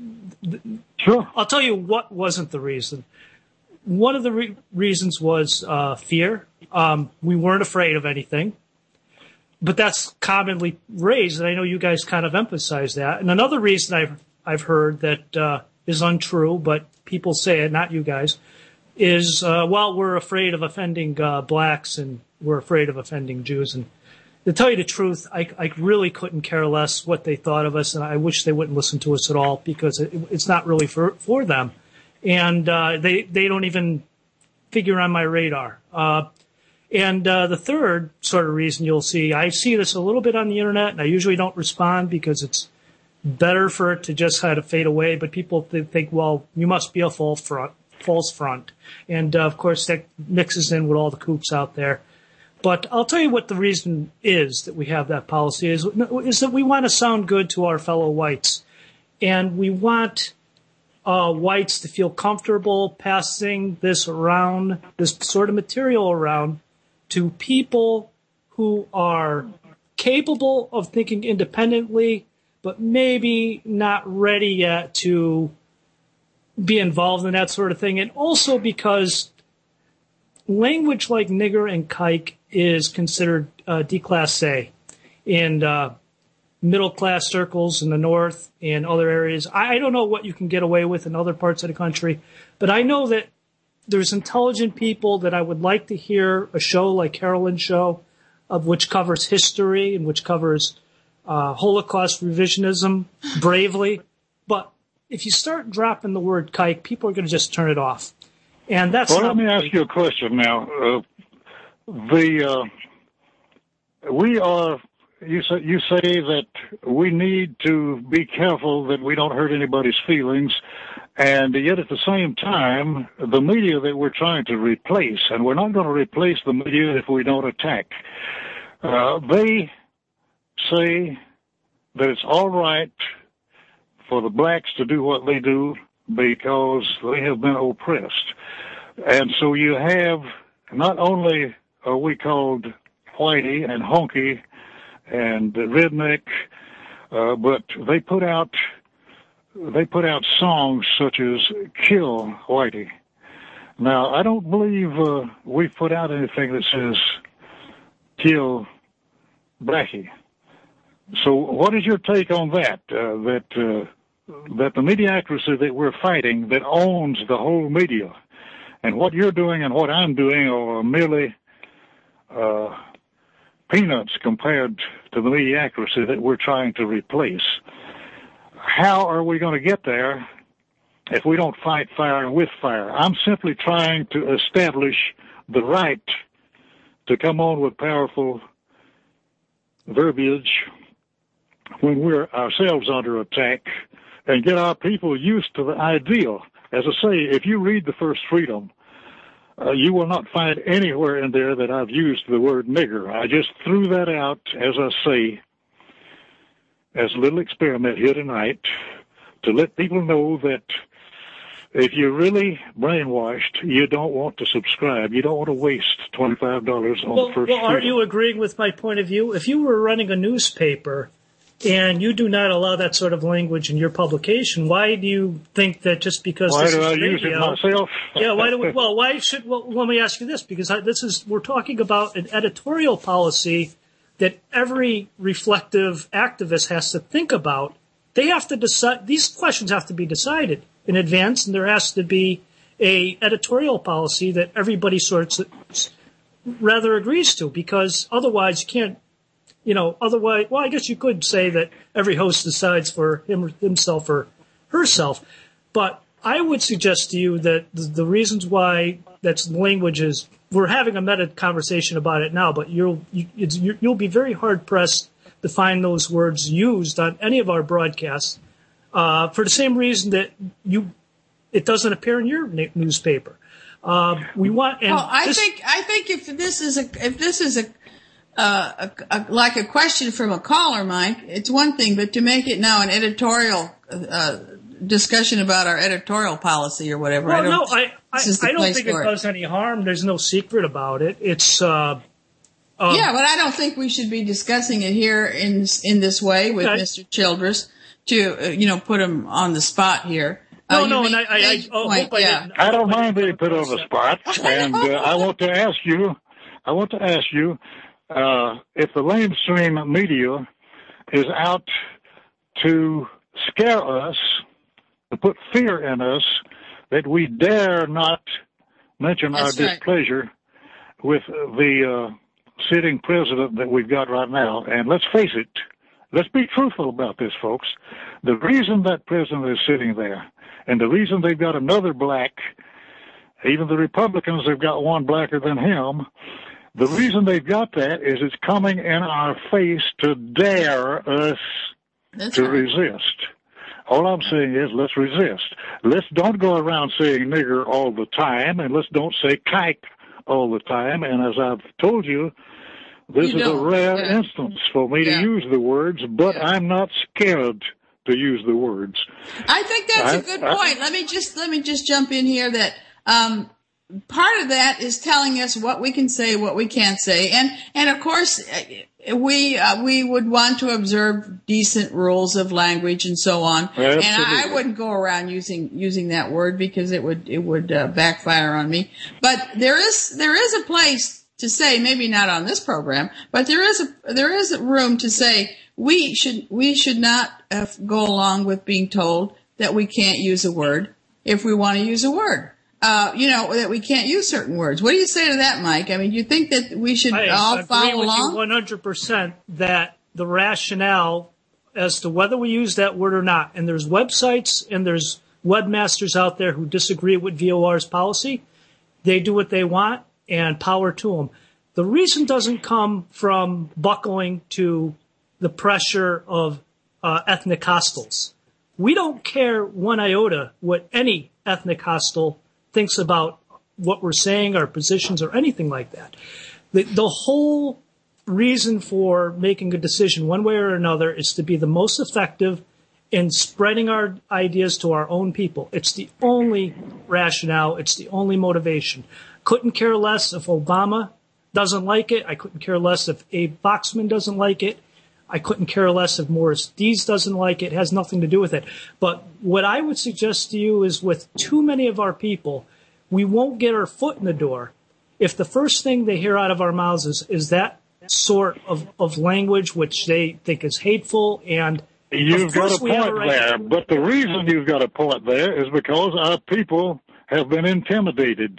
Sure. I'll tell you what wasn't the reason. One of the re- reasons was uh, fear. Um, we weren't afraid of anything. But that's commonly raised, and I know you guys kind of emphasize that. And another reason I've, I've heard that uh, is untrue, but people say it, not you guys, is, uh, well, we're afraid of offending uh, blacks and we're afraid of offending Jews. And to tell you the truth, I, I really couldn't care less what they thought of us, and I wish they wouldn't listen to us at all because it, it's not really for, for them. And uh, they, they don't even figure on my radar. Uh, and uh, the third sort of reason you'll see, I see this a little bit on the internet, and I usually don't respond because it's better for it to just kind of fade away. But people think, well, you must be a false front. False front. And, uh, of course, that mixes in with all the kooks out there. But I'll tell you what the reason is that we have that policy is, is that we want to sound good to our fellow whites. And we want uh, whites to feel comfortable passing this around, this sort of material around, to people who are capable of thinking independently, but maybe not ready yet to be involved in that sort of thing. And also because language like nigger and kike is considered uh, déclassé in uh, middle-class circles in the North and other areas. I, I don't know what you can get away with in other parts of the country, but I know that there's intelligent people that I would like to hear a show like Carolyn's show, of which covers history and which covers uh, Holocaust revisionism bravely. But if you start dropping the word kike, people are going to just turn it off. And that's well, not let me ask you a question now. Uh, the uh, we are you say you say that we need to be careful that we don't hurt anybody's feelings, and yet at the same time, the media that we're trying to replace, and we're not going to replace the media if we don't attack. Uh, they say that it's all right for the blacks to do what they do because they have been oppressed. And so you have, not only are we called whitey and honky and redneck, uh, but they put out, they put out songs such as Kill Whitey. Now, I don't believe uh, we've put out anything that says Kill Blackie. So what is your take on that, uh, that, uh, that the mediocrity that we're fighting that owns the whole media, and what you're doing and what I'm doing are merely uh, peanuts compared to the mediocrity that we're trying to replace? How are we going to get there if we don't fight fire with fire? I'm simply trying to establish the right to come on with powerful verbiage when we're ourselves under attack and get our people used to the ideal. As I say, if you read The First Freedom, uh, you will not find anywhere in there that I've used the word nigger. I just threw that out, as I say, as a little experiment here tonight to let people know that if you're really brainwashed, you don't want to subscribe. You don't want to waste twenty-five dollars on well, the first Well, aren't few. you agreeing with my point of view? If you were running a newspaper and you do not allow that sort of language in your publication, why do you think that just because Why this do is I radio, use it myself? yeah, why do we, well, why should, well, let me ask you this, because I, this is, we're talking about an editorial policy that every reflective activist has to think about. They have to decide, these questions have to be decided in advance, and there has to be a editorial policy that everybody sort of rather agrees to, because otherwise you can't, you know, otherwise, well, I guess you could say that every host decides for him, himself or herself, but I would suggest to you that the, the reasons why that's language is, we're having a meta conversation about it now, but you'll, you, it's, you'll be very hard pressed to find those words used on any of our broadcasts, uh, for the same reason that you, it doesn't appear in your na- newspaper. Uh, we want, and well, I this, think, I think if this is a, if this is a, uh, a, a, like a question from a caller, Mike, it's one thing, but to make it now an editorial, uh, discussion about our editorial policy or whatever. well, I don't, no, I, I, I don't think it for does any harm. There's no secret about it. It's, uh, um, yeah, but I don't think we should be discussing it here in in this way with okay. Mister Childress to, uh, you know, put him on the spot here. No, uh, no, make, and I, I, I oh, point, hope I yeah. didn't. I don't mind being put on the spot, and uh, I want to ask you, I want to ask you, uh, if the mainstream media is out to scare us, to put fear in us, that we dare not mention That's our right. displeasure with the uh, sitting president that we've got right now. And let's face it, let's be truthful about this, folks. The reason that president is sitting there, and the reason they've got another black, even the Republicans have got one blacker than him, the reason they've got that is it's coming in our face to dare us That's to right. resist. All I'm saying is let's resist. Let's don't go around saying nigger all the time, and let's don't say kike all the time. And as I've told you, this You is a don't, rare yeah. instance for me Yeah. to use the words, but Yeah. I'm not scared to use the words. I think that's I- a good I- point. Let me just let me just jump in here that um, part of that is telling us what we can say, what we can't say, and and of course uh, we uh, we would want to observe decent rules of language and so on. Absolutely. And I wouldn't go around using using that word because it would it would uh, backfire on me. But there is there is a place to say, maybe not on this program, but there is a there is a room to say we should we should not uh, go along with being told that we can't use a word if we want to use a word. Uh, you know, that we can't use certain words. What do you say to that, Mike? I mean, do you think that we should I all agree follow with along? you one hundred percent that the rationale as to whether we use that word or not, and there's websites and there's webmasters out there who disagree with V O R's policy, they do what they want, and power to them. The reason doesn't come from buckling to the pressure of uh, ethnic hostiles. We don't care one iota what any ethnic hostile thinks about what we're saying, our positions, or anything like that. The, the whole reason for making a decision one way or another is to be the most effective in spreading our ideas to our own people. It's the only rationale. It's the only motivation. Couldn't care less if Obama doesn't like it. I couldn't care less if Abe Foxman doesn't like it. I couldn't care less if Morris Dees doesn't like it. It has nothing to do with it. But what I would suggest to you is with too many of our people, we won't get our foot in the door if the first thing they hear out of our mouths is, is that sort of, of language which they think is hateful. And You've got a we have a point right there, to- but the reason you've got a point there is because our people have been intimidated.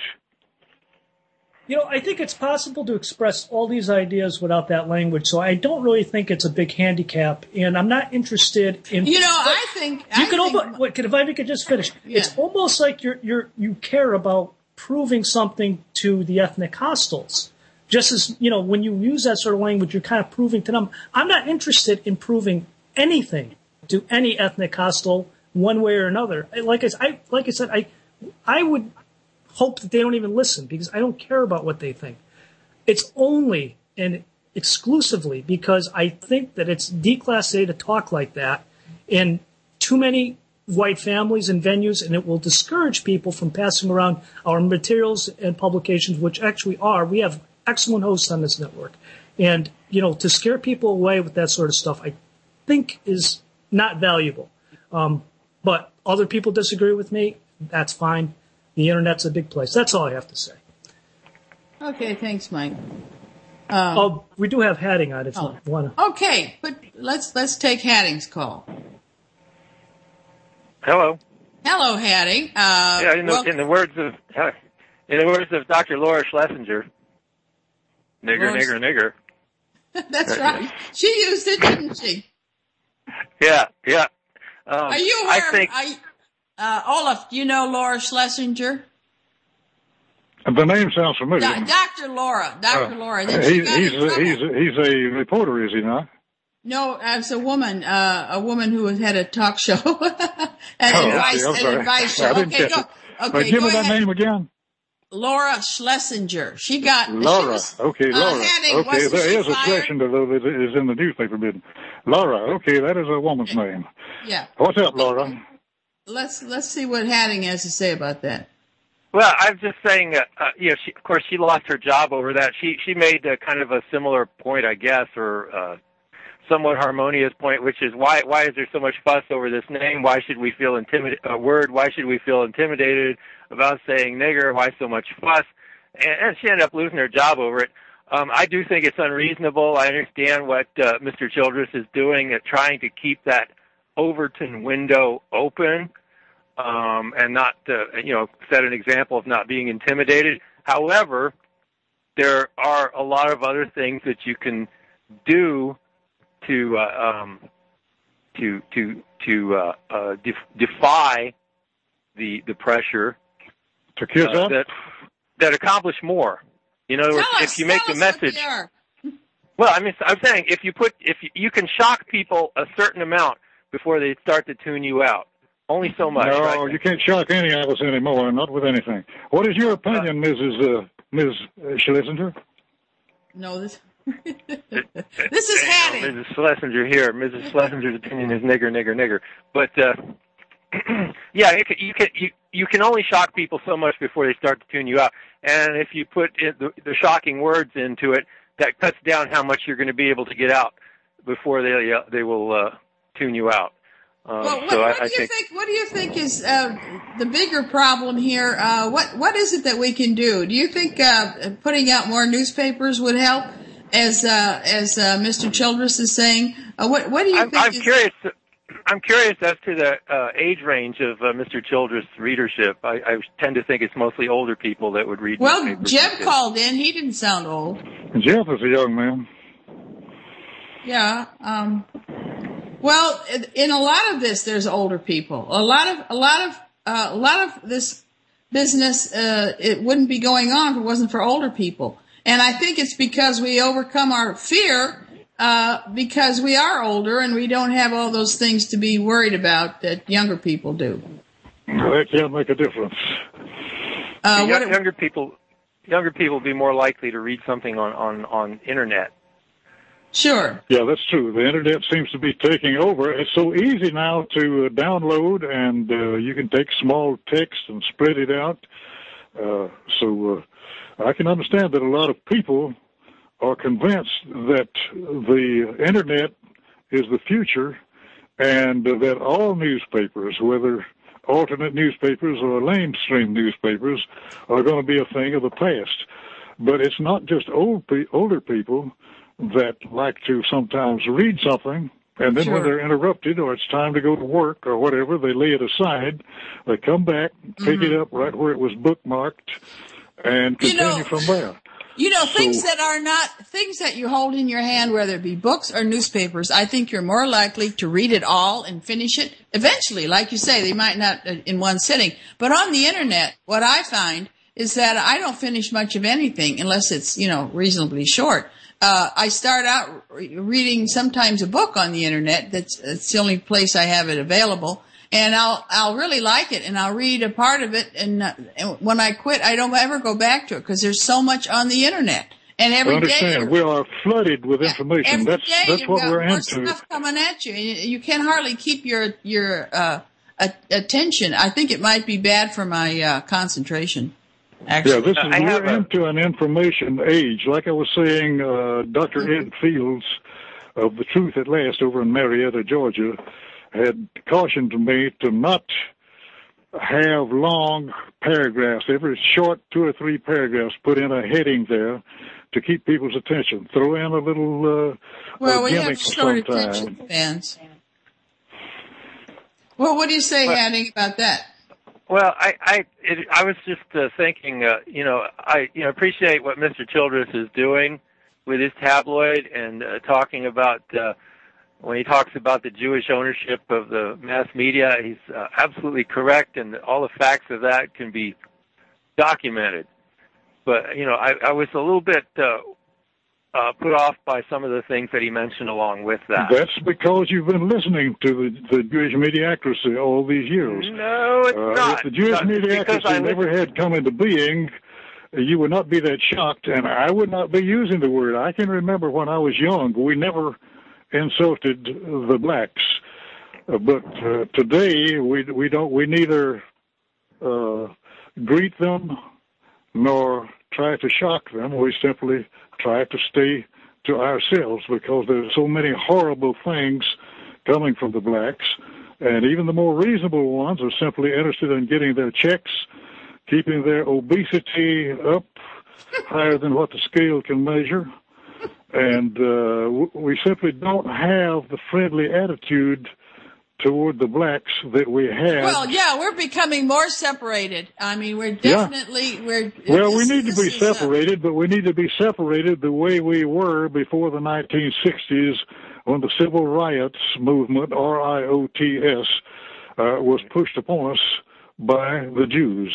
You know, I think it's possible to express all these ideas without that language, so I don't really think it's a big handicap, and I'm not interested in... You know, I think... You I could think, almost, wait, if I could just finish. Yeah. It's almost like you're, you're, you care about proving something to the ethnic hostiles. Just as, you know, when you use that sort of language, you're kind of proving to them. I'm not interested in proving anything to any ethnic hostile one way or another. Like I, I, like I said, I, I would hope that they don't even listen because I don't care about what they think. It's only and exclusively because I think that it's declassé to talk like that, and too many white families and venues, and it will discourage people from passing around our materials and publications, which actually are. We have excellent hosts on this network. And, you know, to scare people away with that sort of stuff, I think is not valuable. Um, but other people disagree with me. That's fine. The Internet's a big place. That's all I have to say. Okay, thanks, Mike. Um, oh, we do have Hatting on if oh. you want to. Okay, but let's let's take Hatting's call. Hello. Hello, Hatting. Uh, yeah, in the, well, in the words of in the words of Doctor Laura Schlesinger, nigger, Laura... nigger, nigger. That's right. She used it, didn't she? Yeah, yeah. Um, Are you aware? I think... Are you, uh, Olaf, do you know Laura Schlesinger? The name sounds familiar. Do- Doctor Laura. Doctor Uh, Laura. Then he, she got he's, in trouble. he's, he's a reporter, is he not? No, as a woman, uh, a woman who had a talk show, an oh, advice, okay, an advice show. I didn't Okay, catch go. it. Okay, but give go me that ahead. name again. Laura Schlesinger. She got Laura. She was, okay, uh, Laura. Hatting, okay, wasn't there she is a fired? Schlesinger, though, that is in the newspaper business. Laura. Okay, that is a woman's name. Yeah. What's up, Laura? Let's let's see what Hatting has to say about that. Well, I'm just saying, uh, uh, you know, she, of course, she lost her job over that. She she made uh, kind of a similar point, I guess, or uh, somewhat harmonious point, which is why why is there so much fuss over this name? Why should we feel intimidated? A word? Why should we feel intimidated about saying nigger? Why so much fuss? And, and she ended up losing her job over it. Um, I do think it's unreasonable. I understand what uh, Mister Childress is doing at trying to keep that Overton window open. Um, and not, uh, you know, set an example of not being intimidated. However, there are a lot of other things that you can do to uh, um, to to to uh, uh, def- defy the the pressure to kiss uh, up that that accomplish more. In other words, Tell if us, you make tell the us what message. they are. Well, I mean, I'm saying if you put if you, you can shock people a certain amount before they start to tune you out. Only so much. No, right? you can't shock any of us anymore, not with anything. What is your opinion, Missus Uh, Miz Schlesinger? No, this this is Hattie. Missus Schlesinger here. Missus Schlesinger's opinion is nigger, nigger, nigger. But uh, yeah, you can, you can you you can only shock people so much before they start to tune you out. And if you put in the, the shocking words into it, that cuts down how much you're going to be able to get out before they uh, they will uh, tune you out. Um, well, what, so what I, I do you think, think? What do you think is uh, the bigger problem here? Uh, what What is it that we can do? Do you think uh, putting out more newspapers would help, as uh, as uh, Mister Childress is saying? Uh, what What do you I'm, think? I'm is, curious. I'm curious as to the uh, age range of uh, Mister Childress' readership. I, I tend to think it's mostly older people that would read well, newspapers. Jeb called in. He didn't sound old. Jeff is a young man. Yeah. Um, well, in a lot of this, there's older people. A lot of, a lot of, uh, a lot of this business, uh, it wouldn't be going on if it wasn't for older people. And I think it's because we overcome our fear, uh, because we are older and we don't have all those things to be worried about that younger people do. Well, that can't make a difference. Uh, young, what, younger people, younger people would be more likely to read something on, on, on internet. Sure. Yeah, that's true. The internet seems to be taking over. It's so easy now to uh, download, and uh, you can take small text and spread it out. Uh, so uh, I can understand that a lot of people are convinced that the internet is the future, and uh, that all newspapers, whether alternate newspapers or mainstream newspapers, are going to be a thing of the past. But it's not just old pe- older people that like to sometimes read something, and then sure. when they're interrupted or it's time to go to work or whatever, they lay it aside, they come back, pick mm-hmm. it up right where it was bookmarked, and continue you know, from there. You know, so, things that are not, things that you hold in your hand, whether it be books or newspapers, I think you're more likely to read it all and finish it. Eventually, like you say, they might not in one sitting. But on the internet, what I find is that I don't finish much of anything unless it's, you know, reasonably short. Uh, I start out re- reading sometimes a book on the internet. That's, that's the only place I have it available. And I'll, I'll really like it and I'll read a part of it. And, uh, and when I quit, I don't ever go back to it because there's so much on the internet. And every I understand. day. We are flooded with information. Every that's, day that's you've what got we're more into. stuff coming at you. You can hardly keep your, your, uh, a- attention. I think it might be bad for my uh, concentration. Actually. Yeah, this is, I we're a, into an information age. Like I was saying, uh, Doctor Mm-hmm. Ed Fields of The Truth at Last over in Marietta, Georgia, had cautioned me to not have long paragraphs, every short two or three paragraphs, put in a heading there to keep people's attention. Throw in a little uh, well, a we have short sometime. attention spans. Well, what do you say, Hanning, about that? Well, I I, it, I was just uh, thinking, uh, you know, I you know appreciate what Mister Childress is doing with his tabloid and uh, talking about uh, when he talks about the Jewish ownership of the mass media. He's uh, absolutely correct, and all the facts of that can be documented. But you know, I, I was a little bit uh, uh, put off by some of the things that he mentioned along with that. That's because you've been listening to the, the Jewish mediocracy all these years. No, it's uh, not. If the Jewish not mediocracy never had come into being, you would not be that shocked, and I would not be using the word. I can remember when I was young, we never insulted the blacks. Uh, but uh, today, we we don't. We neither uh, greet them nor try to shock them. We simply try to stay to ourselves because there's so many horrible things coming from the blacks, and even the more reasonable ones are simply interested in getting their checks, keeping their obesity up higher than what the scale can measure, and uh, we simply don't have the friendly attitude toward the blacks that we had. Well, yeah, we're becoming more separated. I mean, we're definitely yeah. we're. Well, this, we need to be separated, a... but we need to be separated the way we were before the nineteen sixties, when the civil rights movement, R I O T S, uh, was pushed upon us by the Jews.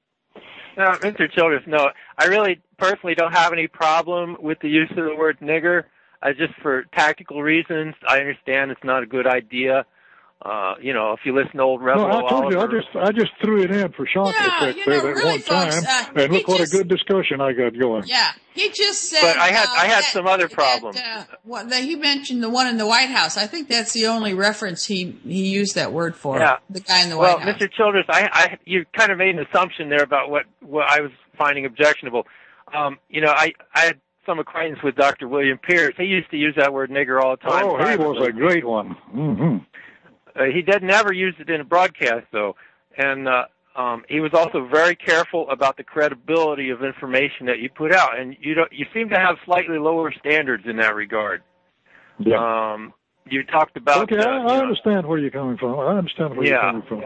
No, Mister Childress, no, I really personally don't have any problem with the use of the word nigger. I just, for tactical reasons, I understand it's not a good idea. Uh, you know, if you listen to old Rebel No, I told Oliver, you, I just, I just threw it in for shock yeah, effect you there know, at really, one folks, time, uh, and look what just, a good discussion I got going. Yeah, he just said. But I had, uh, I had that, some other that, problems. Uh, what, that he mentioned the one in the White House. I think that's the only reference he he used that word for. Yeah. The guy in the well, White House. Well, Mister Childress, I, I, you kind of made an assumption there about what, what I was finding objectionable. Um, you know, I, I had some acquaintance with Doctor William Pierce. He used to use that word nigger all the time. Oh, he was a great one. Mm-hmm. Uh, he did never use it in a broadcast, though, and uh, um, he was also very careful about the credibility of information that you put out. And you don't, you seem to have slightly lower standards in that regard. Yeah. Um, you talked about. Okay, uh, I, I understand where you're coming from. I understand where yeah. you're coming from.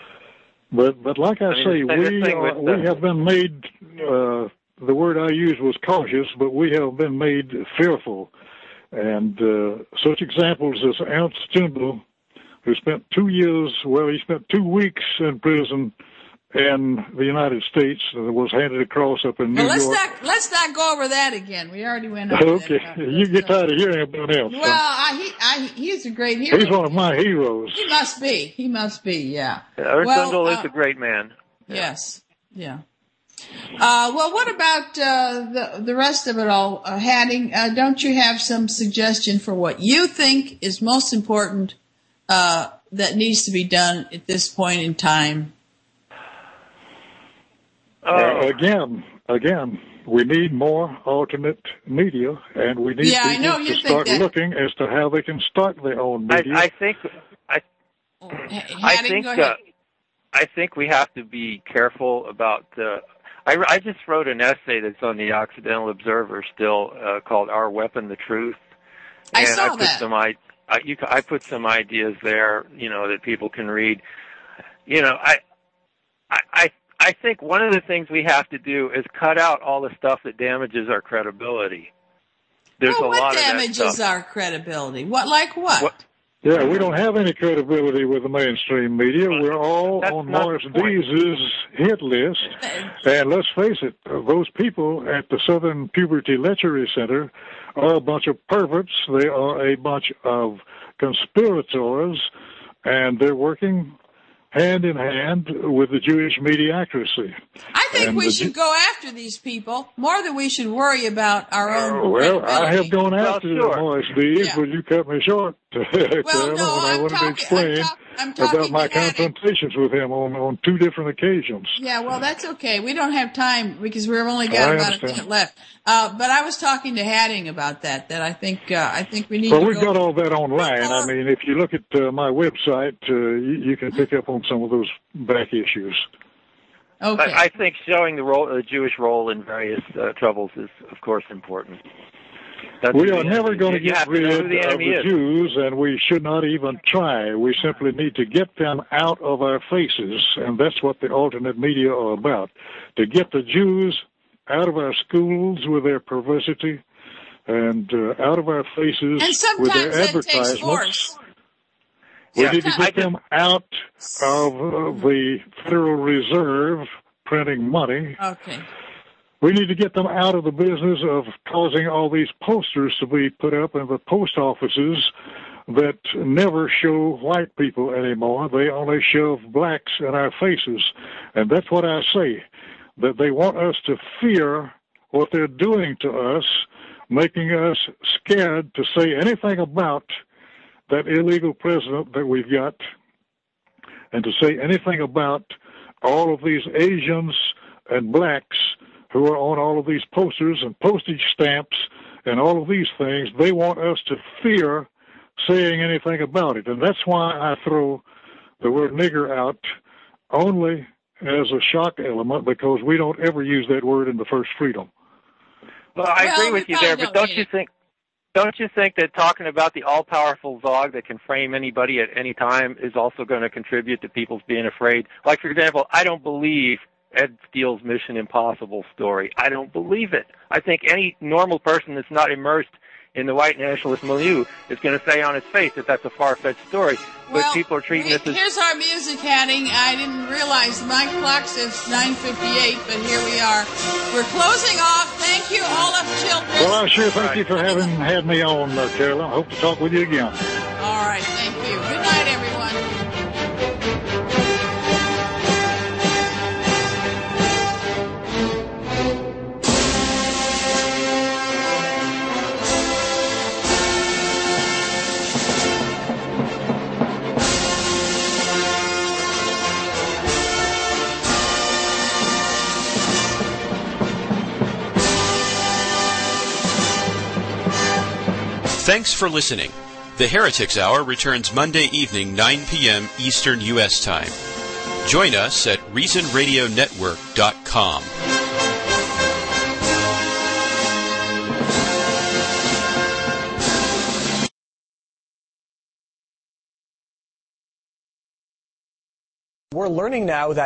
But but like I, I mean, say, we uh, we the... have been made. Uh, the word I used was cautious, but we have been made fearful. And uh, such examples as Ernst Jundl, who spent two years, well, he spent two weeks in prison in the United States, and was handed across up in New well, let's York. Not, let's not go over that again. We already went over okay. that. Okay, you get tired of hearing about else. Well, I, he, I, he's a great hero. He's one of my heroes. He must be. He must be, yeah. yeah Ernst well, Jundl uh, is a great man. Yeah. Yes, yeah. Uh, well, what about uh, the the rest of it all, uh, Hanning? Uh, don't you have some suggestion for what you think is most important uh, that needs to be done at this point in time? Uh, again, again, we need more alternate media, and we need yeah, people to start that. looking as to how they can start their own media. I, I think, I, Hanning, I think, uh, I think we have to be careful about. Uh, I, I just wrote an essay that's on the Occidental Observer still uh, called "Our Weapon: The Truth." I and saw I put that. Some, I, I, you, I put some ideas there, you know, that people can read. You know, I, I, I, I think one of the things we have to do is cut out all the stuff that damages our credibility. There's well, a what lot damages of that stuff. our credibility? What, like what? what Yeah, we don't have any credibility with the mainstream media. We're all That's on not Morris the point. Dees's hit list. And let's face it, those people at the Southern Puberty Lechery Center are a bunch of perverts. They are a bunch of conspirators, and they're working hand in hand with the Jewish mediocracy. I think and we the, should go after these people more than we should worry about our own. Uh, well, I have gone after well, sure. Morris Dees, yeah. but you cut me short. Well, no, I I'm wanted talking, to explain. I'm, talk, I'm talking about my to Hattie. confrontations with him on, on two different occasions. Yeah, well, that's okay. We don't have time because we've only got I about understand. a minute left. Uh, but I was talking to Hatting about that, that I think, uh, I think we need Well, to we've go. got all that online. I mean, if you look at uh, my website, uh, you, you can pick up on some of those back issues. Okay. I, I think showing the role, the Jewish role in various uh, troubles is, of course, important. That's We the are enemy. never going to You get have to know rid who of the the enemy is. Jews, and we should not even try. We simply need to get them out of our faces, and that's what the alternate media are about, to get the Jews out of our schools with their perversity and uh, out of our faces And with sometimes their that takes advertisements. force. We Yeah, need to I get them out of uh, the Federal Reserve printing money. Okay. We need to get them out of the business of causing all these posters to be put up in the post offices that never show white people anymore. They only shove blacks in our faces. And that's what I say, that they want us to fear what they're doing to us, making us scared to say anything about that illegal president that we've got, and to say anything about all of these Asians and blacks who are on all of these posters and postage stamps and all of these things. They want us to fear saying anything about it. And that's why I throw the word nigger out only as a shock element, because we don't ever use that word in the First Freedom. Well, I Well, agree we with you probably there, but don't don't need you it. think? Don't you think that talking about the all-powerful Zog that can frame anybody at any time is also going to contribute to people's being afraid? Like, for example, I don't believe Ed Steele's Mission Impossible story. I don't believe it. I think any normal person that's not immersed in the white nationalist milieu is going to say on his face that that's a far-fetched story. But Well, people are treating he- this as... here's our music, Hatting. I didn't realize my clock says nine fifty-eight, but here we are. We're closing off. Thank you, Olaf Childress. Well, I sure thank you for having had me on, uh, Carolyn. I hope to talk with you again. All right, thank you. Good night, everyone. Thanks for listening. The Heretics Hour returns Monday evening, nine p.m. Eastern U S Time. Join us at reason radio network dot com. We're learning now that